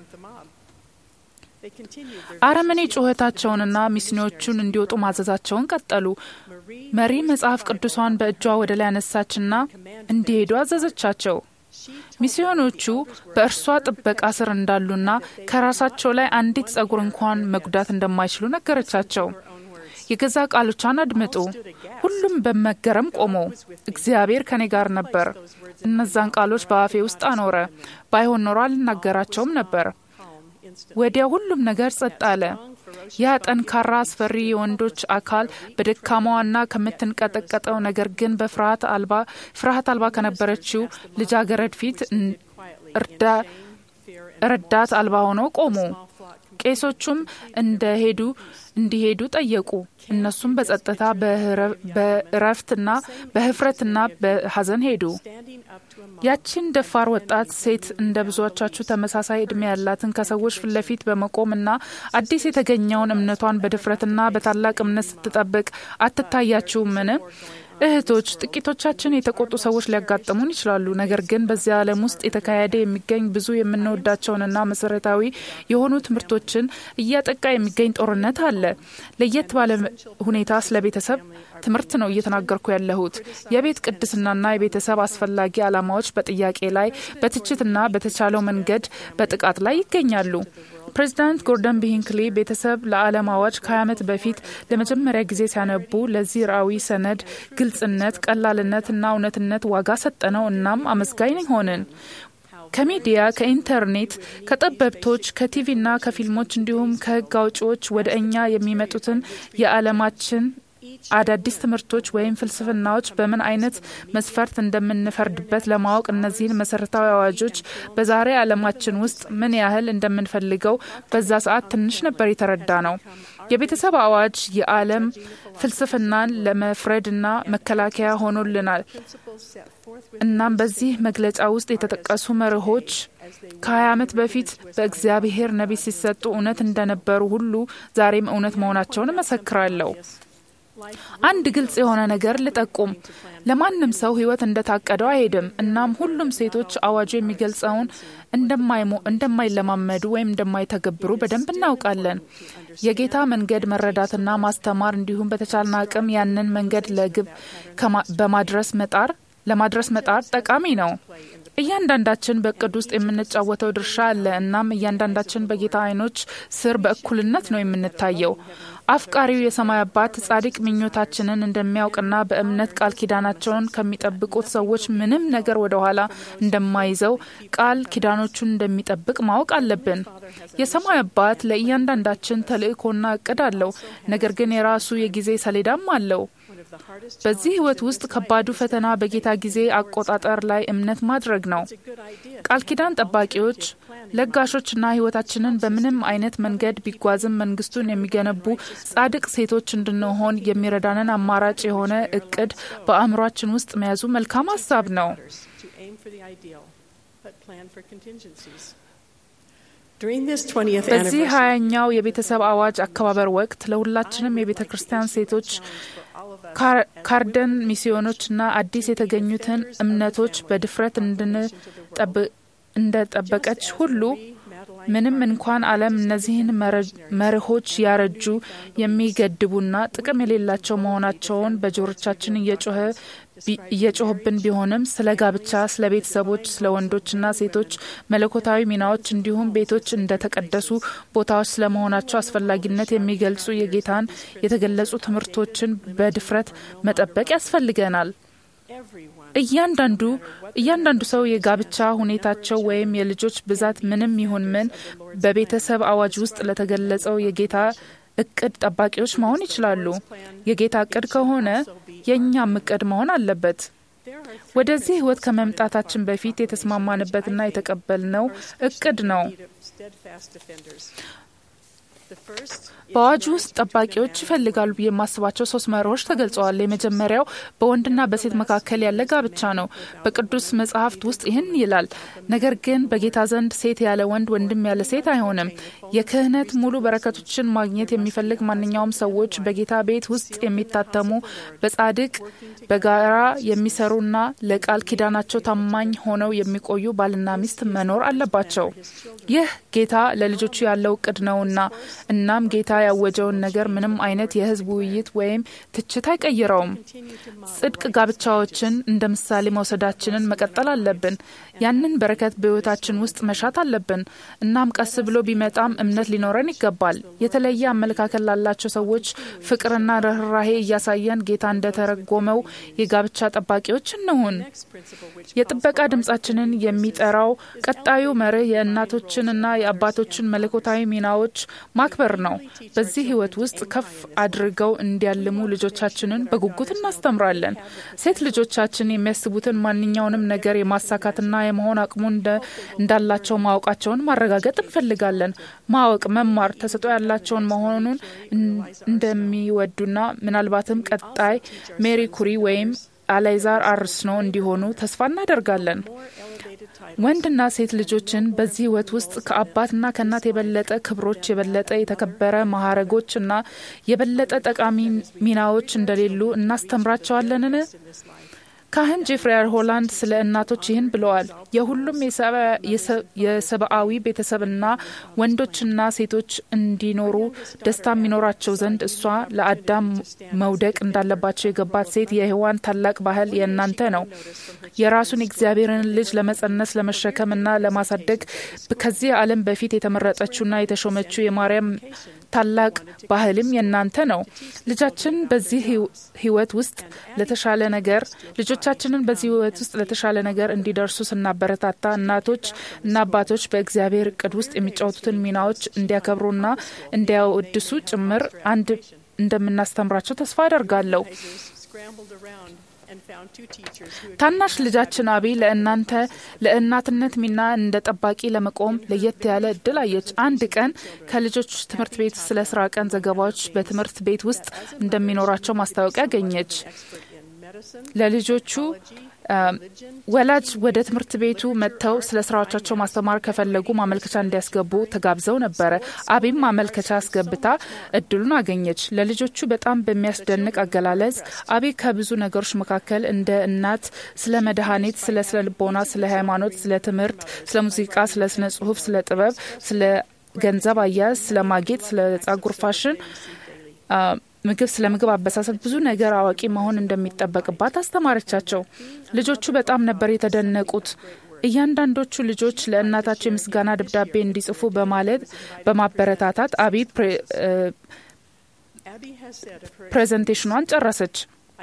አረመኔ ጩኸታቸውንና ሚስዮኖቹን እንዲወጡ ማዘዛቸውን ቀጠሉ። መሪ መጽሐፍ ቅዱሷን በእጇ ወደ ላይ አነሳችና እንዲሄዱ አዘዘቻቸው። ሚስዮኖቹ በእርሷ ጥበቃ ስር እንዳሉና ከራሳቸው ላይ አንዲት ጸጉር እንኳን መጉዳት እንደማይችሉ ነገረቻቸው። የገዛ ቃሎቿን አድምጡ። ሁሉም በመገረም ቆሙ። እግዚአብሔር ከኔ ጋር ነበር። እነዛን ቃሎች በአፌ ውስጥ አኖረ። ባይሆን ኖሮ አልናገራቸውም ነበር። ወዲያ ሁሉም ነገር ጸጥ አለ። ያ ጠንካራ አስፈሪ የወንዶች አካል በደካማዋና ከምትንቀጠቀጠው ነገር ግን በፍርሃት አልባ ፍርሃት አልባ ከነበረችው ልጃገረድ ፊት እርዳ ረዳት አልባ ሆነው ቆሙ። ቄሶቹም እንደሄዱ እንዲሄዱ ጠየቁ። እነሱም በጸጥታ በእረፍትና በህፍረትና በሐዘን ሄዱ። ያቺን ደፋር ወጣት ሴት እንደ ብዙዎቻችሁ ተመሳሳይ እድሜ ያላትን ከሰዎች ፊት ለፊት በመቆምና አዲስ የተገኘውን እምነቷን በድፍረትና በታላቅ እምነት ስትጠብቅ አትታያችሁምን? እህቶች፣ ጥቂቶቻችን የተቆጡ ሰዎች ሊያጋጥሙን ይችላሉ። ነገር ግን በዚያ ዓለም ውስጥ የተካሄደ የሚገኝ ብዙ የምንወዳቸውንና መሰረታዊ የሆኑ ትምህርቶችን እያጠቃ የሚገኝ ጦርነት አለ። ለየት ባለ ሁኔታ ስለ ቤተሰብ ትምህርት ነው እየተናገርኩ ያለሁት። የቤት ቅድስናና የቤተሰብ አስፈላጊ ዓላማዎች በጥያቄ ላይ በትችትና በተቻለው መንገድ በጥቃት ላይ ይገኛሉ። ፕሬዚዳንት ጎርደን ቢ ሂንክሊ ቤተሰብ ለዓለም አዋጅ ከ20 ዓመት በፊት ለመጀመሪያ ጊዜ ሲያነቡ ለዚህ ራዕይ ሰነድ ግልጽነት፣ ቀላልነትና እውነትነት ዋጋ ሰጠነው። እናም አመስጋኝ ሆንን። ከሚዲያ፣ ከኢንተርኔት፣ ከጠበብቶች፣ ከቲቪና ከፊልሞች እንዲሁም ከህግ አውጪዎች ወደ እኛ የሚመጡትን የዓለማችን አዳዲስ ትምህርቶች ወይም ፍልስፍናዎች በምን አይነት መስፈርት እንደምንፈርድበት ለማወቅ እነዚህን መሰረታዊ አዋጆች በዛሬ ዓለማችን ውስጥ ምን ያህል እንደምንፈልገው በዛ ሰዓት ትንሽ ነበር የተረዳ ነው። የቤተሰብ አዋጅ የዓለም ፍልስፍናን ለመፍረድና መከላከያ ሆኖልናል። እናም በዚህ መግለጫ ውስጥ የተጠቀሱ መርሆች ከ20 ዓመት በፊት በእግዚአብሔር ነቢይ ሲሰጡ እውነት እንደነበሩ ሁሉ ዛሬም እውነት መሆናቸውን እመሰክራለሁ። አንድ ግልጽ የሆነ ነገር ልጠቁም። ለማንም ሰው ህይወት እንደታቀደው አይሄድም። እናም ሁሉም ሴቶች አዋጁ የሚገልጸውን እንደማይሞ እንደማይለማመዱ ወይም እንደማይተገብሩ በደንብ እናውቃለን። የጌታ መንገድ መረዳትና ማስተማር እንዲሁም በተቻለ አቅም ያንን መንገድ ለግብ በማድረስ መጣር ለማድረስ መጣር ጠቃሚ ነው። እያንዳንዳችን በእቅድ ውስጥ የምንጫወተው ድርሻ አለ። እናም እያንዳንዳችን በጌታ አይኖች ስር በእኩልነት ነው የምንታየው። አፍቃሪው የሰማይ አባት ጻድቅ ምኞታችንን እንደሚያውቅና በእምነት ቃል ኪዳናቸውን ከሚጠብቁት ሰዎች ምንም ነገር ወደ ኋላ እንደማይዘው ቃል ኪዳኖቹን እንደሚጠብቅ ማወቅ አለብን። የሰማይ አባት ለእያንዳንዳችን ተልእኮና እቅድ አለው። ነገር ግን የራሱ የጊዜ ሰሌዳም አለው። በዚህ ህይወት ውስጥ ከባዱ ፈተና በጌታ ጊዜ አቆጣጠር ላይ እምነት ማድረግ ነው። ቃል ኪዳን ጠባቂዎች፣ ለጋሾችና ህይወታችንን በምንም አይነት መንገድ ቢጓዝም መንግስቱን የሚገነቡ ጻድቅ ሴቶች እንድንሆን የሚረዳንን አማራጭ የሆነ እቅድ በአእምሯችን ውስጥ መያዙ መልካም ሀሳብ ነው። በዚህ ሀያኛው የቤተሰብ አዋጅ አከባበር ወቅት ለሁላችንም የቤተ ክርስቲያን ሴቶች ካርደን ሚስዮኖችና አዲስ የተገኙትን እምነቶች በድፍረት እንድንጠብቅ እንደጠበቀች ሁሉ ምንም እንኳን ዓለም እነዚህን መርሆች ያረጁ የሚገድቡና ጥቅም የሌላቸው መሆናቸውን በጆሮቻችን እየጮኸ እየጮህብን ቢሆንም ስለ ጋብቻ፣ ስለ ቤተሰቦች፣ ስለ ወንዶችና ሴቶች መለኮታዊ ሚናዎች እንዲሁም ቤቶች እንደተቀደሱ ቦታዎች ስለመሆናቸው አስፈላጊነት የሚገልጹ የጌታን የተገለጹ ትምህርቶችን በድፍረት መጠበቅ ያስፈልገናል። እያንዳንዱ እያንዳንዱ ሰው የጋብቻ ሁኔታቸው ወይም የልጆች ብዛት ምንም ይሁን ምን በቤተሰብ አዋጅ ውስጥ ለተገለጸው የጌታ እቅድ ጠባቂዎች መሆን ይችላሉ። የጌታ እቅድ ከሆነ የኛም እቅድ መሆን አለበት። ወደዚህ ህይወት ከመምጣታችን በፊት የተስማማንበትና የተቀበልነው እቅድ ነው። በአዋጁ ውስጥ ጠባቂዎች ይፈልጋሉ ብዬ የማስባቸው ሶስት መርሆች ተገልጸዋል። የመጀመሪያው በወንድና በሴት መካከል ያለ ጋብቻ ነው። በቅዱስ መጽሐፍት ውስጥ ይህን ይላል፣ ነገር ግን በጌታ ዘንድ ሴት ያለ ወንድ፣ ወንድም ያለ ሴት አይሆንም። የክህነት ሙሉ በረከቶችን ማግኘት የሚፈልግ ማንኛውም ሰዎች በጌታ ቤት ውስጥ የሚታተሙ በጻድቅ በጋራ የሚሰሩና ለቃል ኪዳናቸው ታማኝ ሆነው የሚቆዩ ባልና ሚስት መኖር አለባቸው። ይህ ጌታ ለልጆቹ ያለው እቅድ ነውና እናም ጌታ ያወጀውን ነገር ምንም አይነት የህዝብ ውይይት ወይም ትችት አይቀይረውም። ጽድቅ ጋብቻዎችን እንደ ምሳሌ መውሰዳችንን መቀጠል አለብን። ያንን በረከት በህይወታችን ውስጥ መሻት አለብን። እናም ቀስ ብሎ ቢመጣም እምነት ሊኖረን ይገባል። የተለየ አመለካከት ላላቸው ሰዎች ፍቅርና ርህራሄ እያሳየን ጌታ እንደተረጎመው የጋብቻ ጠባቂዎች እንሁን። የጥበቃ ድምጻችንን የሚጠራው ቀጣዩ መርህ የእናቶችንና የአባቶችን መለኮታዊ ሚናዎች ማክበር ነው። በዚህ ህይወት ውስጥ ከፍ አድርገው እንዲያልሙ ልጆቻችንን በጉጉት እናስተምራለን። ሴት ልጆቻችን የሚያስቡትን ማንኛውንም ነገር የማሳካትና የመሆን አቅሙ እንዳላቸው ማወቃቸውን ማረጋገጥ እንፈልጋለን። ማወቅ፣ መማር፣ ተሰጥኦ ያላቸውን መሆኑን እንደሚወዱና ምናልባትም ቀጣይ ሜሪ ኩሪ ወይም አላይዛር አርስኖ እንዲሆኑ ተስፋ እናደርጋለን። ወንድና ሴት ልጆችን በዚህ ህይወት ውስጥ ከአባትና ከእናት የበለጠ ክብሮች፣ የበለጠ የተከበረ ማዕረጎችና የበለጠ ጠቃሚ ሚናዎች እንደሌሉ እናስተምራቸዋለንን? ካህን ጄፍሪ አር ሆላንድ ስለ እናቶች ይህን ብለዋል። የሁሉም የሰብአዊ ቤተሰብና ወንዶችና ሴቶች እንዲኖሩ ደስታ የሚኖራቸው ዘንድ እሷ ለአዳም መውደቅ እንዳለባቸው የገባት ሴት የሔዋን ታላቅ ባህል የእናንተ ነው። የራሱን እግዚአብሔርን ልጅ ለመጸነስ ለመሸከምና ለማሳደግ ከዚህ ዓለም በፊት የተመረጠችውና የተሾመችው የማርያም ታላቅ ባህልም የእናንተ ነው። ልጃችን በዚህ ህይወት ውስጥ ለተሻለ ነገር ልጆቻችንን በዚህ ህይወት ውስጥ ለተሻለ ነገር እንዲደርሱ ስናበረታታ እናቶች እና አባቶች በእግዚአብሔር እቅድ ውስጥ የሚጫወቱትን ሚናዎች እንዲያከብሩና እንዲያወድሱ ጭምር አንድ እንደምናስተምራቸው ተስፋ አደርጋለሁ። ታናሽ ልጃችን አቢ ለእናንተ ለእናትነት ሚና እንደ ጠባቂ ለመቆም ለየት ያለ እድል አየች። አንድ ቀን ከልጆች ትምህርት ቤት ስለ ስራ ቀን ዘገባዎች በትምህርት ቤት ውስጥ እንደሚኖራቸው ማስታወቂያ አገኘች። ለልጆቹ ወላጅ ወደ ትምህርት ቤቱ መጥተው ስለ ስራዎቻቸው ማስተማር ከፈለጉ ማመልከቻ እንዲያስገቡ ተጋብዘው ነበረ። አቢም ማመልከቻ አስገብታ እድሉን አገኘች። ለልጆቹ በጣም በሚያስደንቅ አገላለጽ አቢ ከብዙ ነገሮች መካከል እንደ እናት ስለ መድኃኒት፣ ስለ ስነ ልቦና፣ ስለ ሃይማኖት፣ ስለ ትምህርት፣ ስለ ሙዚቃ፣ ስለ ስነ ጽሁፍ፣ ስለ ጥበብ፣ ስለ ገንዘብ አያያዝ፣ ስለ ማጌጥ፣ ስለ ጸጉር ፋሽን፣ ምግብ ስለ ምግብ አበሳሰል ብዙ ነገር አዋቂ መሆን እንደሚጠበቅባት አስተማረቻቸው። ልጆቹ በጣም ነበር የተደነቁት። እያንዳንዶቹ ልጆች ለእናታቸው የምስጋና ደብዳቤ እንዲጽፉ በማለት በማበረታታት አቢ ፕሬዘንቴሽኗን ጨረሰች።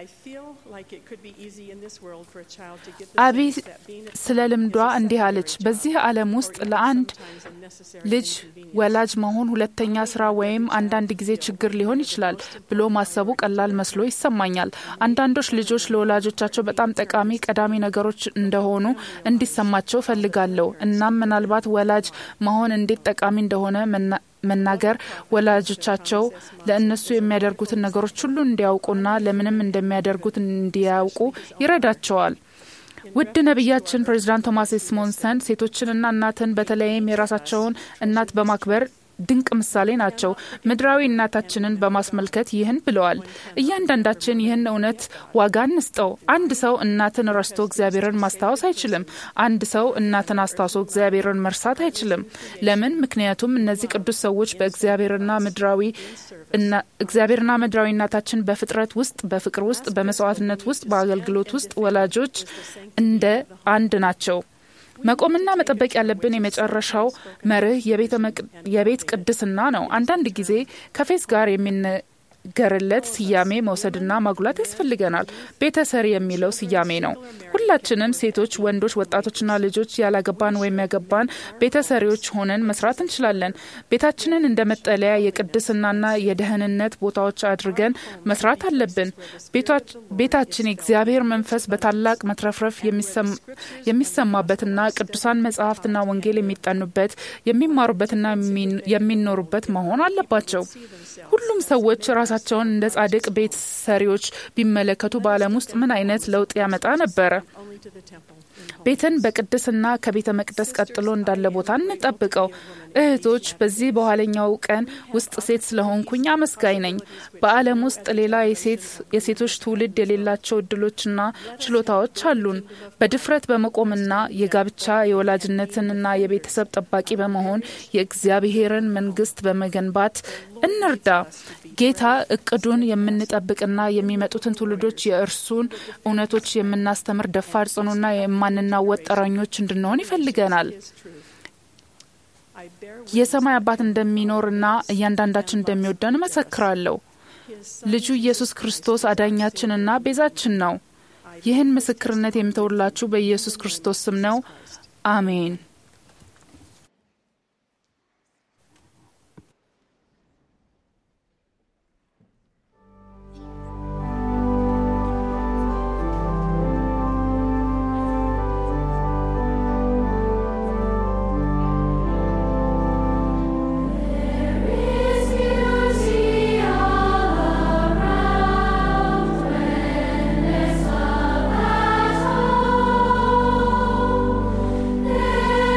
አቢ ስለ ልምዷ እንዲህ አለች። በዚህ ዓለም ውስጥ ለአንድ ልጅ ወላጅ መሆን ሁለተኛ ስራ ወይም አንዳንድ ጊዜ ችግር ሊሆን ይችላል ብሎ ማሰቡ ቀላል መስሎ ይሰማኛል። አንዳንዶች ልጆች ለወላጆቻቸው በጣም ጠቃሚ ቀዳሚ ነገሮች እንደሆኑ እንዲሰማቸው ፈልጋለሁ። እናም ምናልባት ወላጅ መሆን እንዴት ጠቃሚ እንደሆነ መናገር ወላጆቻቸው ለእነሱ የሚያደርጉትን ነገሮች ሁሉ እንዲያውቁና ለምንም እንደሚያደርጉት እንዲያውቁ ይረዳቸዋል። ውድ ነቢያችን ፕሬዚዳንት ቶማስ ኤስ ሞንሰን ሴቶችንና እናትን በተለይም የራሳቸውን እናት በማክበር ድንቅ ምሳሌ ናቸው። ምድራዊ እናታችንን በማስመልከት ይህን ብለዋል። እያንዳንዳችን ይህን እውነት ዋጋ እንስጠው። አንድ ሰው እናትን ረስቶ እግዚአብሔርን ማስታወስ አይችልም። አንድ ሰው እናትን አስታውሶ እግዚአብሔርን መርሳት አይችልም። ለምን? ምክንያቱም እነዚህ ቅዱስ ሰዎች በእግዚአብሔርና ምድራዊ እና እግዚአብሔርና ምድራዊ እናታችን በፍጥረት ውስጥ፣ በፍቅር ውስጥ፣ በመስዋዕትነት ውስጥ፣ በአገልግሎት ውስጥ ወላጆች እንደ አንድ ናቸው። መቆምና መጠበቅ ያለብን የመጨረሻው መርህ የቤት ቅድስና ነው። አንዳንድ ጊዜ ከፌስ ጋር የሚነገርለት ስያሜ መውሰድና ማጉላት ያስፈልገናል። ቤተሰሪ የሚለው ስያሜ ነው። ሁላችንም ሴቶች፣ ወንዶች፣ ወጣቶችና ልጆች ያላገባን ወይም ያገባን ቤተሰሪዎች ሆነን መስራት እንችላለን። ቤታችንን እንደ መጠለያ የቅድስናና የደህንነት ቦታዎች አድርገን መስራት አለብን። ቤታችን የእግዚአብሔር መንፈስ በታላቅ መትረፍረፍ የሚሰማበትና ቅዱሳን መጻሕፍትና ወንጌል የሚጠኑበት፣ የሚማሩበትና የሚኖሩበት መሆን አለባቸው። ሁሉም ሰዎች ራሳቸውን እንደ ጻድቅ ቤት ሰሪዎች ቢመለከቱ በዓለም ውስጥ ምን አይነት ለውጥ ያመጣ ነበረ? ቤትን በቅድስና ከቤተ መቅደስ ቀጥሎ እንዳለ ቦታ እንጠብቀው። እህቶች፣ በዚህ በኋለኛው ቀን ውስጥ ሴት ስለሆንኩኝ አመስጋኝ ነኝ። በዓለም ውስጥ ሌላ የሴት የሴቶች ትውልድ የሌላቸው እድሎችና ችሎታዎች አሉን። በድፍረት በመቆምና የጋብቻ የወላጅነትንና የቤተሰብ ጠባቂ በመሆን የእግዚአብሔርን መንግስት በመገንባት እንርዳ። ጌታ እቅዱን የምንጠብቅና የሚመጡትን ትውልዶች የእርሱን እውነቶች የምናስተምር ደፋር፣ ጽኑና የማንናወጥ ጠራኞች እንድንሆን ይፈልገናል። የሰማይ አባት እንደሚኖርና እያንዳንዳችን እንደሚወደን እመሰክራለሁ። ልጁ ኢየሱስ ክርስቶስ አዳኛችንና ቤዛችን ነው። ይህን ምስክርነት የምተውላችሁ በኢየሱስ ክርስቶስ ስም ነው። አሜን። There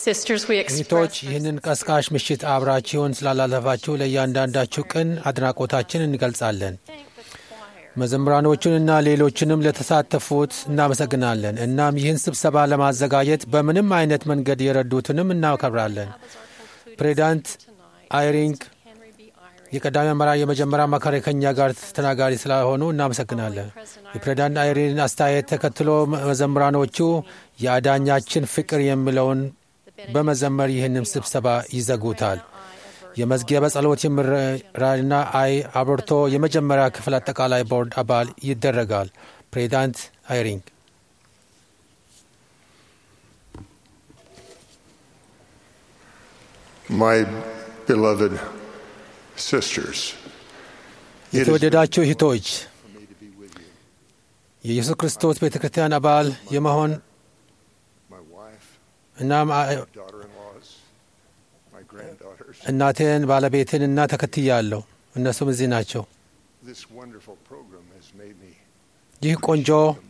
Sisters, we እህቶች express ይህንን ቀስቃሽ ምሽት አብራችሁን ስላላለፋችሁ ለእያንዳንዳችሁ ቅን አድናቆታችን እንገልጻለን። መዘምራኖቹንና ሌሎችንም ለተሳተፉት እናመሰግናለን። እናም ይህን ስብሰባ ለማዘጋጀት በምንም አይነት መንገድ የረዱትንም እናከብራለን። ፕሬዚዳንት አይሪንግ የቀዳሚ አመራር የመጀመሪያ አማካሪ ከኛ ጋር ተናጋሪ ስለሆኑ እናመሰግናለን። የፕሬዚዳንት አይሪን አስተያየት ተከትሎ መዘምራኖቹ የአዳኛችን ፍቅር የሚለውን በመዘመር ይህንን ስብሰባ ይዘጉታል። የመዝጊያ በጸሎት የምራና አይ አብርቶ የመጀመሪያ ክፍል አጠቃላይ ቦርድ አባል ይደረጋል። ፕሬዚዳንት አይሪንግ My beloved sisters, የተወደዳችሁ እህቶች የኢየሱስ ክርስቶስ ቤተ ክርስቲያን አባል የመሆን እናም እናቴን ባለቤትን እና ተከትያለሁ። እነሱም እዚህ ናቸው። ይህ ቆንጆ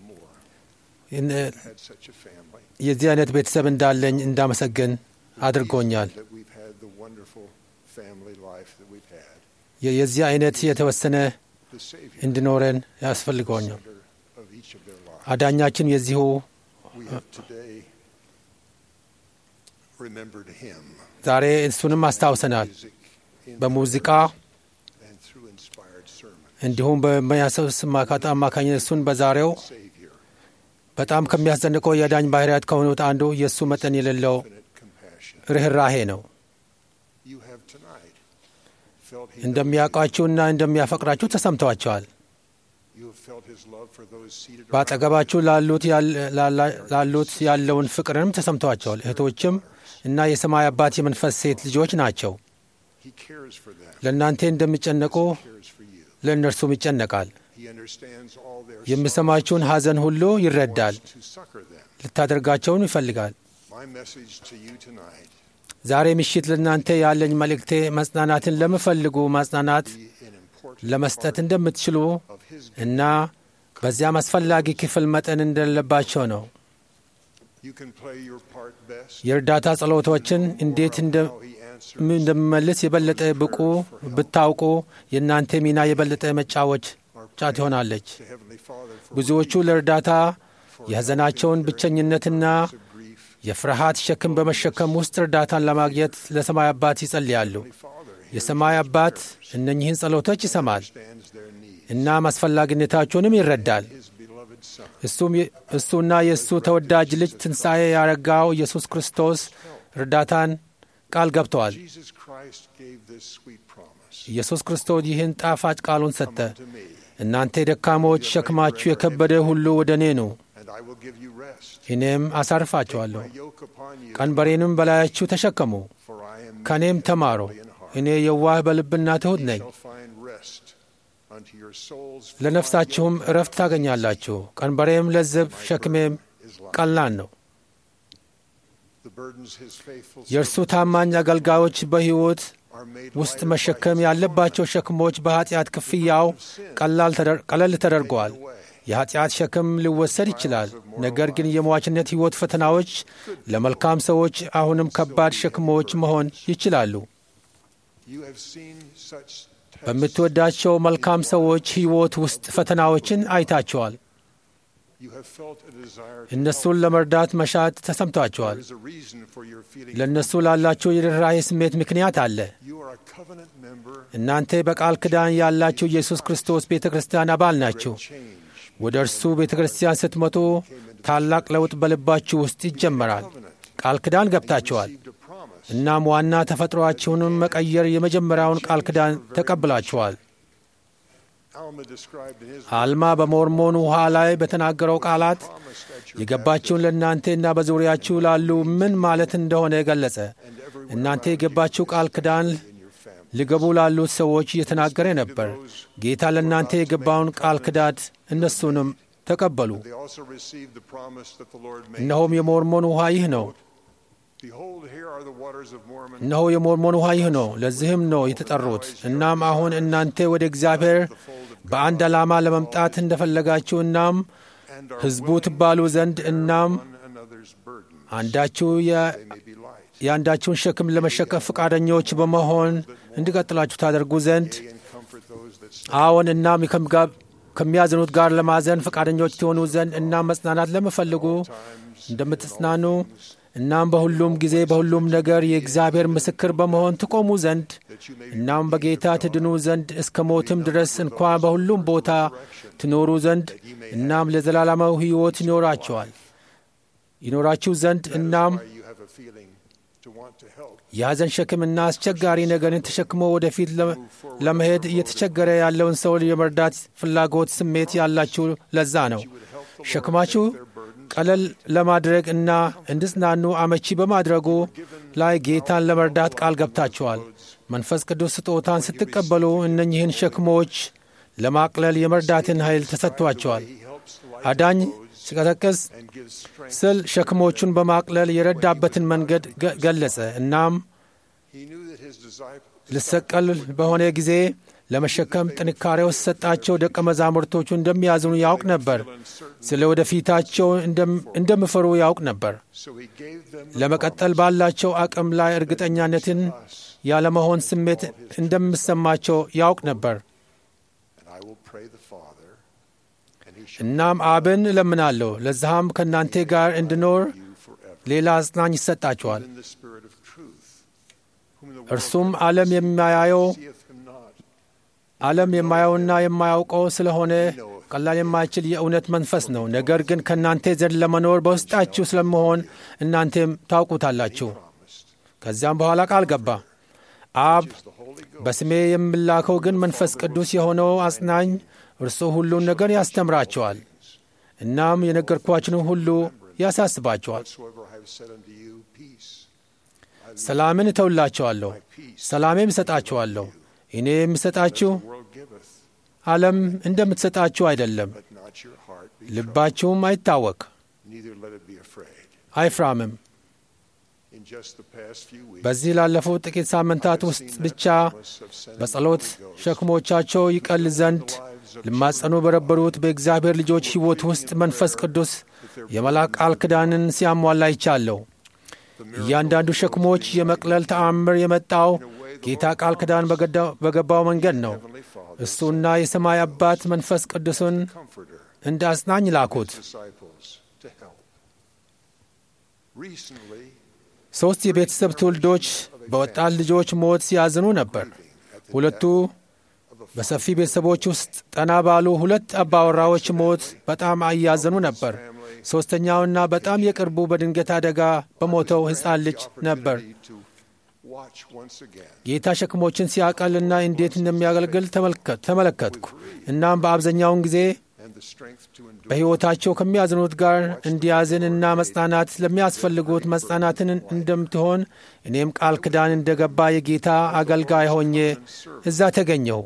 የዚህ አይነት ቤተሰብ እንዳለኝ እንዳመሰግን አድርጎኛል። የዚህ አይነት የተወሰነ እንድኖረን ያስፈልገኛል። አዳኛችን የዚሁ ዛሬ እሱንም አስታውሰናል። በሙዚቃ እንዲሁም በሚያሰብስ አማካኝነት እሱን በዛሬው በጣም ከሚያስደንቀው የአዳኝ ባህሪያት ከሆኑት አንዱ የእሱ መጠን የሌለው ርኅራሄ ነው። እንደሚያውቃችሁና እንደሚያፈቅራችሁ ተሰምተዋቸዋል። በአጠገባችሁ ላሉት ያለውን ፍቅርንም ተሰምተዋቸዋል። እህቶችም እና የሰማይ አባት የመንፈስ ሴት ልጆች ናቸው። ለእናንተ እንደሚጨነቁ ለእነርሱም ይጨነቃል። የሚሰማችሁን ሐዘን ሁሉ ይረዳል። ልታደርጋቸውን ይፈልጋል። ዛሬ ምሽት ለእናንተ ያለኝ መልእክቴ መጽናናትን ለምፈልጉ ማጽናናት ለመስጠት እንደምትችሉ እና በዚያም አስፈላጊ ክፍል መጠን እንደሌለባቸው ነው። የእርዳታ ጸሎቶችን እንዴት እንደምመልስ የበለጠ ብቁ ብታውቁ የእናንተ ሚና የበለጠ መጫወቻ ትሆናለች። ብዙዎቹ ለእርዳታ የሐዘናቸውን ብቸኝነትና የፍርሃት ሸክም በመሸከም ውስጥ እርዳታን ለማግኘት ለሰማይ አባት ይጸልያሉ። የሰማይ አባት እነኚህን ጸሎቶች ይሰማል እናም አስፈላጊነታቸውንም ይረዳል። እሱና የእሱ ተወዳጅ ልጅ ትንሣኤ ያረጋው ኢየሱስ ክርስቶስ እርዳታን ቃል ገብተዋል። ኢየሱስ ክርስቶስ ይህን ጣፋጭ ቃሉን ሰጠ። እናንተ ደካሞች፣ ሸክማችሁ የከበደ ሁሉ ወደ እኔ ኑ፣ እኔም አሳርፋችኋለሁ። ቀንበሬንም በላያችሁ ተሸከሙ፣ ከእኔም ተማሩ፣ እኔ የዋህ በልብና ትሑት ነኝ። ለነፍሳችሁም እረፍት ታገኛላችሁ። ቀንበሬም ለዝብ፣ ሸክሜም ቀላል ነው። የእርሱ ታማኝ አገልጋዮች በሕይወት ውስጥ መሸከም ያለባቸው ሸክሞች በኀጢአት ክፍያው ቀለል ተደርገዋል። የኀጢአት ሸክም ሊወሰድ ይችላል። ነገር ግን የሟችነት ሕይወት ፈተናዎች ለመልካም ሰዎች አሁንም ከባድ ሸክሞች መሆን ይችላሉ። በምትወዳቸው መልካም ሰዎች ሕይወት ውስጥ ፈተናዎችን አይታቸዋል። እነሱን ለመርዳት መሻት ተሰምቷቸዋል። ለእነሱ ላላቸው የርኅራኄ ስሜት ምክንያት አለ። እናንተ በቃል ኪዳን ያላችሁ ኢየሱስ ክርስቶስ ቤተ ክርስቲያን አባል ናችሁ። ወደ እርሱ ቤተ ክርስቲያን ስትመጡ ታላቅ ለውጥ በልባችሁ ውስጥ ይጀመራል። ቃል ኪዳን ገብታችኋል። እናም ዋና ተፈጥሮአችሁንም መቀየር የመጀመሪያውን ቃል ኪዳን ተቀብላችኋል። አልማ በሞርሞን ውሃ ላይ በተናገረው ቃላት የገባችውን ለእናንተና በዙሪያችሁ ላሉ ምን ማለት እንደሆነ ገለጸ። እናንተ የገባችሁ ቃል ኪዳን ሊገቡ ላሉት ሰዎች እየተናገረ ነበር። ጌታ ለእናንተ የገባውን ቃል ኪዳን እነሱንም ተቀበሉ። እነሆም የሞርሞን ውሃ ይህ ነው። እነሆ የሞርሞን ውሃ ይህ ነው። ለዚህም ነው የተጠሩት። እናም አሁን እናንተ ወደ እግዚአብሔር በአንድ ዓላማ ለመምጣት እንደፈለጋችሁ እናም ሕዝቡ ትባሉ ዘንድ እናም አንዳችሁ ያንዳችሁን ሸክም ለመሸከፍ ፈቃደኞች በመሆን እንዲቀጥላችሁ ታደርጉ ዘንድ አዎን እናም ከሚያዝኑት ጋር ለማዘን ፈቃደኞች ትሆኑ ዘንድ እና መጽናናት ለመፈልጉ እንደምትጽናኑ እናም በሁሉም ጊዜ በሁሉም ነገር የእግዚአብሔር ምስክር በመሆን ትቆሙ ዘንድ እናም በጌታ ትድኑ ዘንድ እስከ ሞትም ድረስ እንኳን በሁሉም ቦታ ትኖሩ ዘንድ እናም ለዘላለማዊ ሕይወት ይኖራችኋል ይኖራችሁ ዘንድ እናም የሐዘን ሸክምና አስቸጋሪ ነገርን ተሸክሞ ወደፊት ለመሄድ እየተቸገረ ያለውን ሰው የመርዳት ፍላጎት ስሜት ያላችሁ ለዛ ነው። ሸክማችሁ ቀለል ለማድረግ እና እንድጽናኑ አመቺ በማድረጉ ላይ ጌታን ለመርዳት ቃል ገብታችኋል። መንፈስ ቅዱስ ስጦታን ስትቀበሉ እነኚህን ሸክሞች ለማቅለል የመርዳትን ኃይል ተሰጥቷቸዋል። አዳኝ ሲቀሰቅስ ስል ሸክሞቹን በማቅለል የረዳበትን መንገድ ገለጸ። እናም ልሰቀል በሆነ ጊዜ ለመሸከም ጥንካሬው ሲሰጣቸው ደቀ መዛሙርቶቹ እንደሚያዝኑ ያውቅ ነበር። ስለ ወደፊታቸው እንደሚፈሩ ያውቅ ነበር። ለመቀጠል ባላቸው አቅም ላይ እርግጠኛነትን ያለመሆን ስሜት እንደሚሰማቸው ያውቅ ነበር። እናም አብን እለምናለሁ ለዛም ከእናንተ ጋር እንድኖር ሌላ አጽናኝ ይሰጣቸዋል። እርሱም ዓለም የማያየው ዓለም የማየውና የማያውቀው ስለሆነ ቀላል የማይችል የእውነት መንፈስ ነው። ነገር ግን ከእናንተ ዘንድ ለመኖር በውስጣችሁ ስለመሆን እናንተም ታውቁታላችሁ። ከዚያም በኋላ ቃል ገባ። አብ በስሜ የምላከው ግን መንፈስ ቅዱስ የሆነው አጽናኝ እርሱ ሁሉን ነገር ያስተምራቸዋል እናም የነገርኳችሁን ሁሉ ያሳስባቸዋል። ሰላምን እተውላቸዋለሁ፣ ሰላሜም እሰጣቸዋለሁ። እኔ የምሰጣችሁ ዓለም እንደምትሰጣችሁ አይደለም። ልባችሁም አይታወክ አይፍራምም። በዚህ ላለፉት ጥቂት ሳምንታት ውስጥ ብቻ በጸሎት ሸክሞቻቸው ይቀል ዘንድ ልማጸኑ በረበሩት በእግዚአብሔር ልጆች ሕይወት ውስጥ መንፈስ ቅዱስ የመልአክ ቃል ኪዳንን ሲያሟላ ይቻለሁ። እያንዳንዱ ሸክሞች የመቅለል ተአምር የመጣው ጌታ ቃል ኪዳን በገባው መንገድ ነው። እሱና የሰማይ አባት መንፈስ ቅዱስን እንደ አጽናኝ ላኩት። ሦስት የቤተሰብ ትውልዶች በወጣት ልጆች ሞት ሲያዝኑ ነበር። ሁለቱ በሰፊ ቤተሰቦች ውስጥ ጠና ባሉ ሁለት አባወራዎች ሞት በጣም እያዘኑ ነበር። ሦስተኛውና በጣም የቅርቡ በድንገት አደጋ በሞተው ሕፃን ልጅ ነበር። ጌታ ሸክሞችን ሲያቀልና እንዴት እንደሚያገልግል ተመለከትኩ። እናም በአብዛኛውን ጊዜ በሕይወታቸው ከሚያዝኑት ጋር እንዲያዝን እና መጽናናት ለሚያስፈልጉት መጽናናትን እንደምትሆን እኔም ቃል ኪዳን እንደገባ የጌታ አገልጋይ ሆኜ እዛ ተገኘሁ።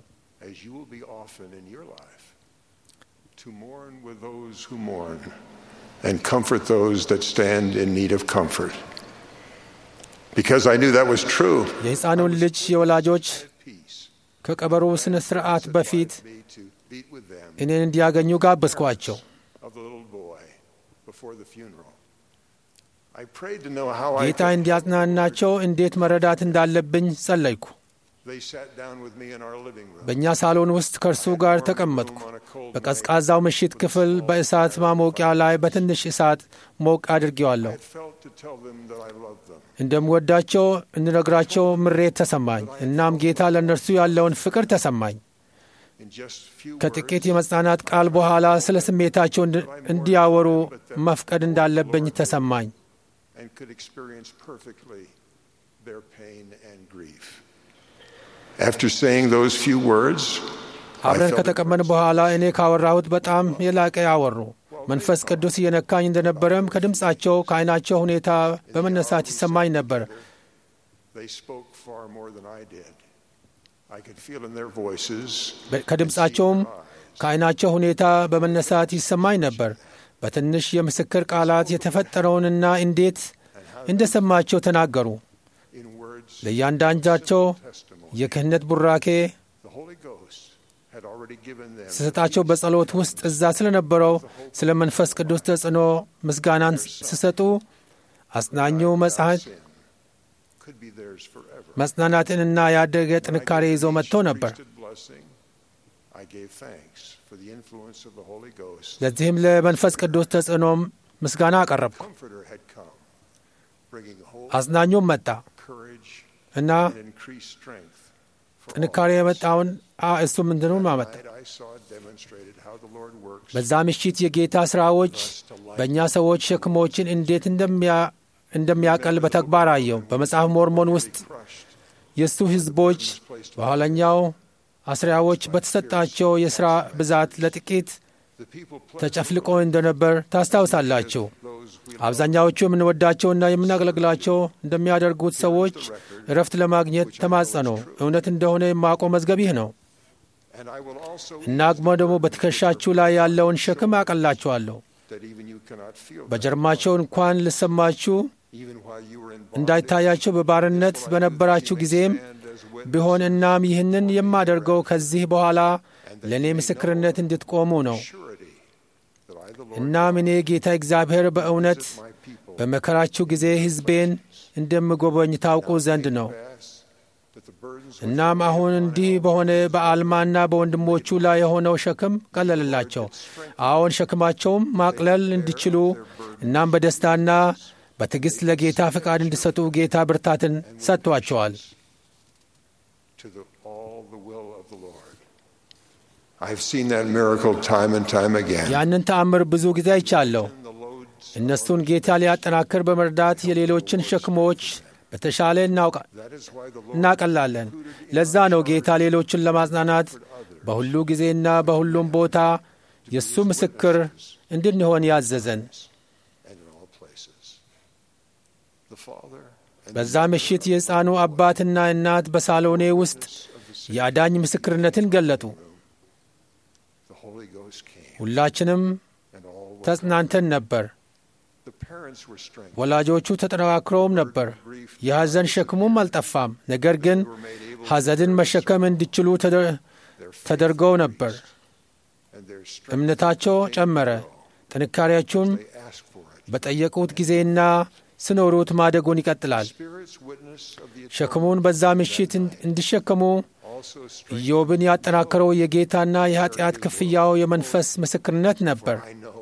And comfort those that stand in need of comfort. Because I knew that was true. የሕፃኑን ልጅ የወላጆች ከቀበሩ ስነ ሥርዓት በፊት እኔን እንዲያገኙ ጋበዝኳቸው። ጌታ እንዲያጽናናቸው እንዴት መረዳት እንዳለብኝ ጸለይኩ። በእኛ ሳሎን ውስጥ ከእርሱ ጋር ተቀመጥኩ። በቀዝቃዛው ምሽት ክፍል በእሳት ማሞቂያ ላይ በትንሽ እሳት ሞቅ አድርጌዋለሁ። እንደምወዳቸው እንነግራቸው ምሬት ተሰማኝ። እናም ጌታ ለእነርሱ ያለውን ፍቅር ተሰማኝ። ከጥቂት የመጽናናት ቃል በኋላ ስለ ስሜታቸው እንዲያወሩ መፍቀድ እንዳለብኝ ተሰማኝ። After saying those few words, አብረን ከተቀመጥን በኋላ እኔ ካወራሁት በጣም የላቀ ያወሩ። መንፈስ ቅዱስ እየነካኝ እንደነበረም ከድምፃቸው ከዓይናቸው ሁኔታ በመነሳት ይሰማኝ ነበር። ከድምፃቸውም ከዓይናቸው ሁኔታ በመነሳት ይሰማኝ ነበር። በትንሽ የምስክር ቃላት የተፈጠረውንና እንዴት እንደሰማቸው ተናገሩ። ለእያንዳንዳቸው የክህነት ቡራኬ ስሰጣቸው በጸሎት ውስጥ እዛ ስለነበረው ስለ መንፈስ ቅዱስ ተጽዕኖ ምስጋናን ስሰጡ አጽናኙ መጽሐፍ መጽናናትንና ያደገ ጥንካሬ ይዞ መጥቶ ነበር። ለዚህም ለመንፈስ ቅዱስ ተጽዕኖም ምስጋና አቀረብኩ። አጽናኙም መጣ እና ጥንካሬ የመጣውን እሱ ምንድነው ማመጣ። በዛ ምሽት የጌታ ሥራዎች በእኛ ሰዎች ሸክሞችን እንዴት እንደሚያቀል በተግባር አየው። በመጽሐፍ ሞርሞን ውስጥ የእሱ ሕዝቦች በኋለኛው አስሪያዎች በተሰጣቸው የሥራ ብዛት ለጥቂት ተጨፍልቆ እንደነበር ታስታውሳላችሁ። አብዛኛዎቹ የምንወዳቸውና የምናገለግላቸው እንደሚያደርጉት ሰዎች እረፍት ለማግኘት ተማጸኑ። እውነት እንደሆነ የማውቀው መዝገብ ይህ ነው። እናግሞ ደግሞ በትከሻችሁ ላይ ያለውን ሸክም አቀላችኋለሁ። በጀርማቸው እንኳን ልሰማችሁ እንዳይታያቸው በባርነት በነበራችሁ ጊዜም ቢሆን እናም ይህንን የማደርገው ከዚህ በኋላ ለእኔ ምስክርነት እንድትቆሙ ነው። እናም እኔ ጌታ እግዚአብሔር በእውነት በመከራችሁ ጊዜ ሕዝቤን እንደምጎበኝ ታውቁ ዘንድ ነው። እናም አሁን እንዲህ በሆነ በአልማና በወንድሞቹ ላይ የሆነው ሸክም ቀለልላቸው። አዎን ሸክማቸውም ማቅለል እንዲችሉ እናም በደስታና በትዕግሥት ለጌታ ፈቃድ እንዲሰጡ ጌታ ብርታትን ሰጥቷቸዋል። ያንን ተአምር ብዙ ጊዜ አይቻለሁ። እነሱን ጌታ ሊያጠናክር በመርዳት የሌሎችን ሸክሞች በተሻለ እናቀላለን። ለዛ ነው ጌታ ሌሎችን ለማጽናናት በሁሉ ጊዜና በሁሉም ቦታ የእሱ ምስክር እንድንሆን ያዘዘን። በዛ ምሽት የሕፃኑ አባትና እናት በሳሎኔ ውስጥ የአዳኝ ምስክርነትን ገለጡ። ሁላችንም ተጽናንተን ነበር። ወላጆቹ ተጠናክረውም ነበር። የሐዘን ሸክሙም አልጠፋም። ነገር ግን ሐዘንን መሸከም እንዲችሉ ተደርገው ነበር። እምነታቸው ጨመረ። ጥንካሬያቸውም በጠየቁት ጊዜና ስኖሩት ማደጉን ይቀጥላል። ሸክሙን በዛ ምሽት እንዲሸከሙ ኢዮብን ያጠናከረው የጌታና የኀጢአት ክፍያው የመንፈስ ምስክርነት ነበር።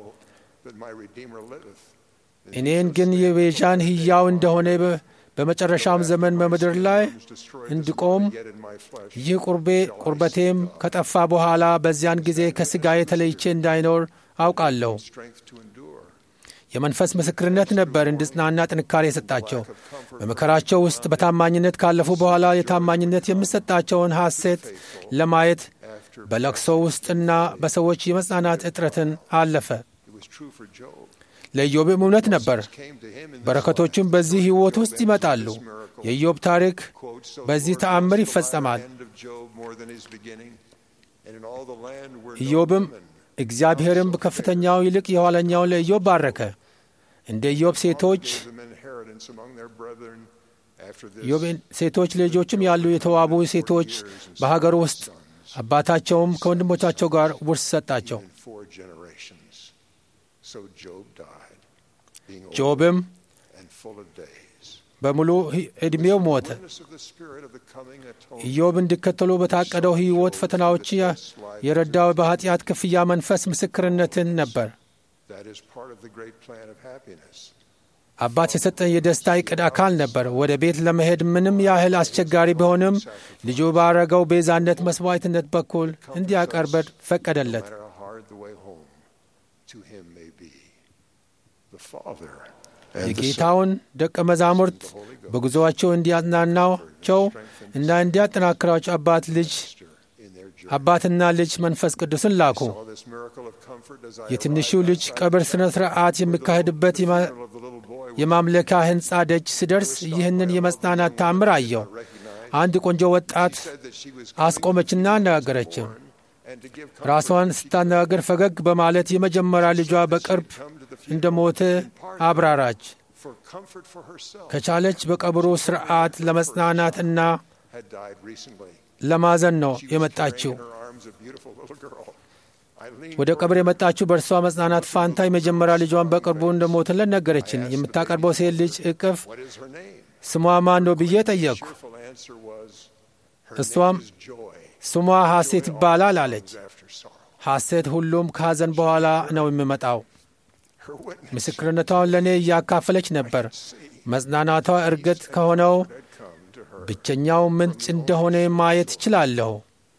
እኔን ግን የቤዣን ሕያው እንደሆነ በመጨረሻም ዘመን በምድር ላይ እንድቆም ይህ ቁርቤ ቁርበቴም ከጠፋ በኋላ በዚያን ጊዜ ከሥጋዬ ተለይቼ እንዳይኖር አውቃለሁ። የመንፈስ ምስክርነት ነበር እንድጽናና ጥንካሬ የሰጣቸው። በመከራቸው ውስጥ በታማኝነት ካለፉ በኋላ የታማኝነት የሚሰጣቸውን ሐሴት ለማየት በለቅሶ ውስጥና በሰዎች የመጽናናት እጥረትን አለፈ። ለኢዮብም እውነት ነበር። በረከቶቹም በዚህ ሕይወት ውስጥ ይመጣሉ። የኢዮብ ታሪክ በዚህ ተአምር ይፈጸማል። ኢዮብም እግዚአብሔርም ከፍተኛው ይልቅ የኋለኛውን ለኢዮብ ባረከ። እንደ ኢዮብ ሴቶች ኢዮብ ሴቶች ልጆችም ያሉ የተዋቡ ሴቶች በሀገር ውስጥ አባታቸውም ከወንድሞቻቸው ጋር ውርስ ሰጣቸው። ጆብም በሙሉ ዕድሜው ሞተ። ኢዮብ እንዲከተሉ በታቀደው ሕይወት ፈተናዎች የረዳው በኀጢአት ክፍያ መንፈስ ምስክርነትን ነበር። አባት የሰጠን የደስታ ዕቅድ አካል ነበር። ወደ ቤት ለመሄድ ምንም ያህል አስቸጋሪ ቢሆንም ልጁ ባረገው ቤዛነት መሥዋዕትነት በኩል እንዲያቀርበድ ፈቀደለት። የጌታውን ደቀ መዛሙርት በጉዞአቸው እንዲያጽናናቸው እና እንዲያጠናክራቸው አባት ልጅ አባትና ልጅ መንፈስ ቅዱስን ላኩ። የትንሹ ልጅ ቀብር ሥነ ሥርዓት የሚካሄድበት የማምለካ ሕንፃ ደጅ ሲደርስ ይህንን የመጽናናት ተአምር አየው። አንድ ቆንጆ ወጣት አስቆመችና አነጋገረችው። ራሷን ስታነጋገር ፈገግ በማለት የመጀመሪያ ልጇ በቅርብ እንደ ሞተ አብራራች። ከቻለች በቀብሩ ሥርዓት ለመጽናናት እና ለማዘን ነው የመጣችው። ወደ ቀብር የመጣችው በእርሷ መጽናናት ፋንታ የመጀመሪያ ልጇን በቅርቡ እንደ ሞተለት ነገረችን። የምታቀርበው ሴት ልጅ እቅፍ ስሟ ማን ነው ብዬ ጠየቅኩ። እሷም ስሟ ሐሴት ይባላል አለች። ሐሴት ሁሉም ከሐዘን በኋላ ነው የሚመጣው። ምስክርነቷን ለእኔ እያካፈለች ነበር። መጽናናቷ እርግጥ ከሆነው ብቸኛው ምንጭ እንደሆነ ማየት እችላለሁ።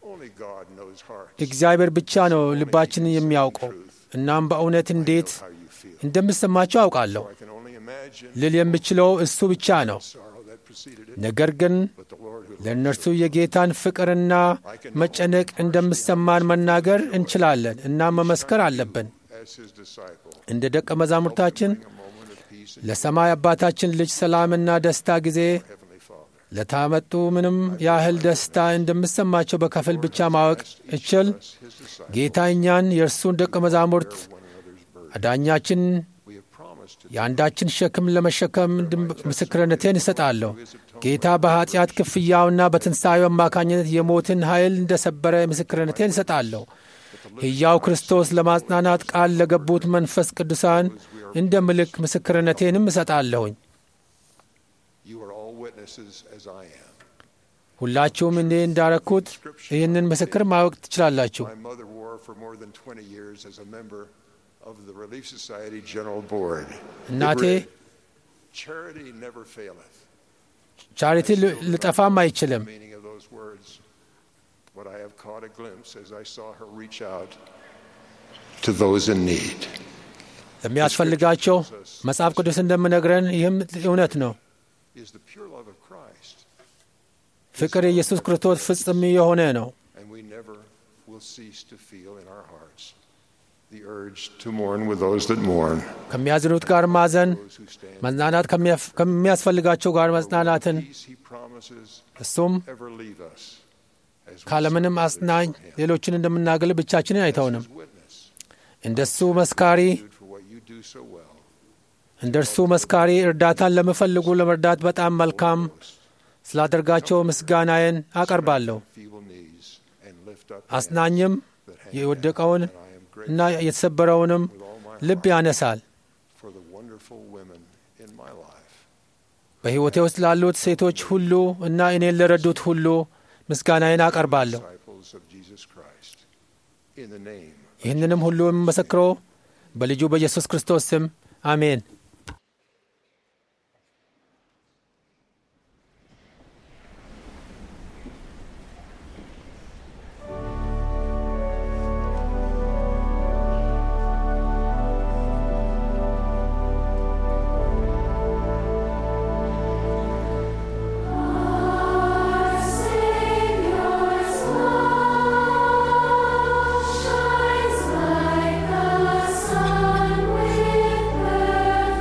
እግዚአብሔር ብቻ ነው ልባችንን የሚያውቀው። እናም በእውነት እንዴት እንደምሰማቸው አውቃለሁ። ልል የምችለው እሱ ብቻ ነው። ነገር ግን ለእነርሱ የጌታን ፍቅርና መጨነቅ እንደምሰማን መናገር እንችላለን እና መመስከር አለብን። እንደ ደቀ መዛሙርታችን ለሰማይ አባታችን ልጅ ሰላምና ደስታ ጊዜ ለታመጡ ምንም ያህል ደስታ እንደምሰማቸው በከፊል ብቻ ማወቅ እችል። ጌታ እኛን የእርሱን ደቀ መዛሙርት አዳኛችን የአንዳችን ሸክም ለመሸከም ምስክርነቴን እሰጣለሁ። ጌታ በኀጢአት ክፍያውና በትንሣኤው አማካኝነት የሞትን ኃይል እንደ ሰበረ ምስክርነቴን እሰጣለሁ። ሕያው ክርስቶስ ለማጽናናት ቃል ለገቡት መንፈስ ቅዱሳን እንደ ምልክ ምስክርነቴንም እሰጣለሁኝ። ሁላችሁም እኔ እንዳረኩት ይህንን ምስክር ማወቅ ትችላላችሁ። እናቴ ቻሪቲ ልጠፋም አይችልም። ለሚያስፈልጋቸው መጽሐፍ ቅዱስ እንደምነግረን ይህም እውነት ነው። ፍቅር የኢየሱስ ክርስቶስ ፍጹም የሆነ ነው። ከሚያዝኑት ጋር ማዘን፣ መጽናናት ከሚያስፈልጋቸው ጋር መጽናናትን፣ እሱም ካለምንም አጽናኝ ሌሎችን እንደምናገል ብቻችንን አይተውንም። እንደሱ መስካሪ እንደ እርሱ መስካሪ እርዳታን ለሚፈልጉ ለመርዳት በጣም መልካም ስላደርጋቸው ምስጋናዬን አቀርባለሁ። አጽናኝም የወደቀውን እና የተሰበረውንም ልብ ያነሳል። በሕይወቴ ውስጥ ላሉት ሴቶች ሁሉ እና እኔን ለረዱት ሁሉ ምስጋናዬን አቀርባለሁ። ይህንንም ሁሉ የምመሰክረው በልጁ በኢየሱስ ክርስቶስ ስም አሜን። Shines like the sun with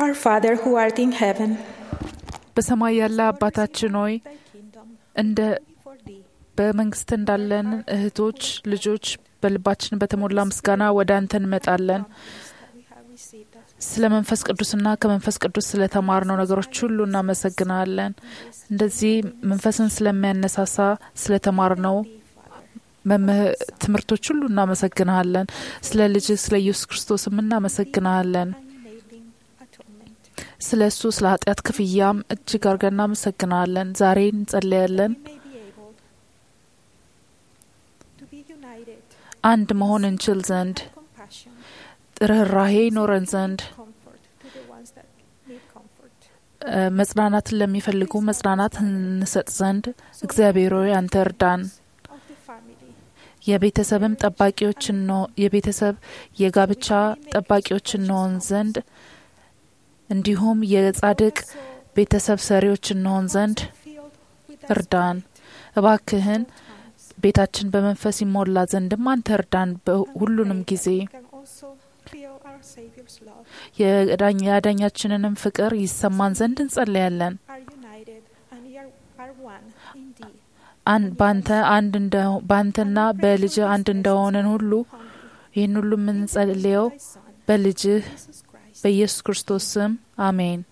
Our Father who art in heaven, በሰማይ ያለ አባታችን ሆይ እንደ በመንግስት እንዳለን እህቶች ልጆች በልባችን በተሞላ ምስጋና ወደ አንተ እንመጣለን። ስለ መንፈስ ቅዱስና ከመንፈስ ቅዱስ ስለ ተማርነው ነገሮች ሁሉ እናመሰግናለን። እንደዚህ መንፈስን ስለሚያነሳሳ ስለ ተማርነው ትምህርቶች ሁሉ እናመሰግናለን። ስለ ልጅ ስለ ኢየሱስ ክርስቶስም እናመሰግናለን። ስለ እሱ ስለ ኃጢአት ክፍያም እጅግ አድርገን እናመሰግናለን። ዛሬ እንጸልያለን አንድ መሆን እንችል ዘንድ ርህራሄ ይኖረን ዘንድ መጽናናትን ለሚፈልጉ መጽናናት እንሰጥ ዘንድ እግዚአብሔር ሆይ አንተ እርዳን። የቤተሰብም ጠባቂዎች ነው የቤተሰብ የጋብቻ ጠባቂዎች እንሆን ዘንድ እንዲሁም የጻድቅ ቤተሰብ ሰሪዎች እንሆን ዘንድ እርዳን። እባክህን ቤታችን በመንፈስ ይሞላ ዘንድም አንተ እርዳን። በሁሉንም ጊዜ የዳኛችንንም ፍቅር ይሰማን ዘንድ እንጸልያለን። አን ባንተ አንድ እንደ ባንተና በልጅ አንድ እንደሆነን ሁሉ ይህን ሁሉ የምንጸልየው በልጅህ በኢየሱስ ክርስቶስ ስም አሜን።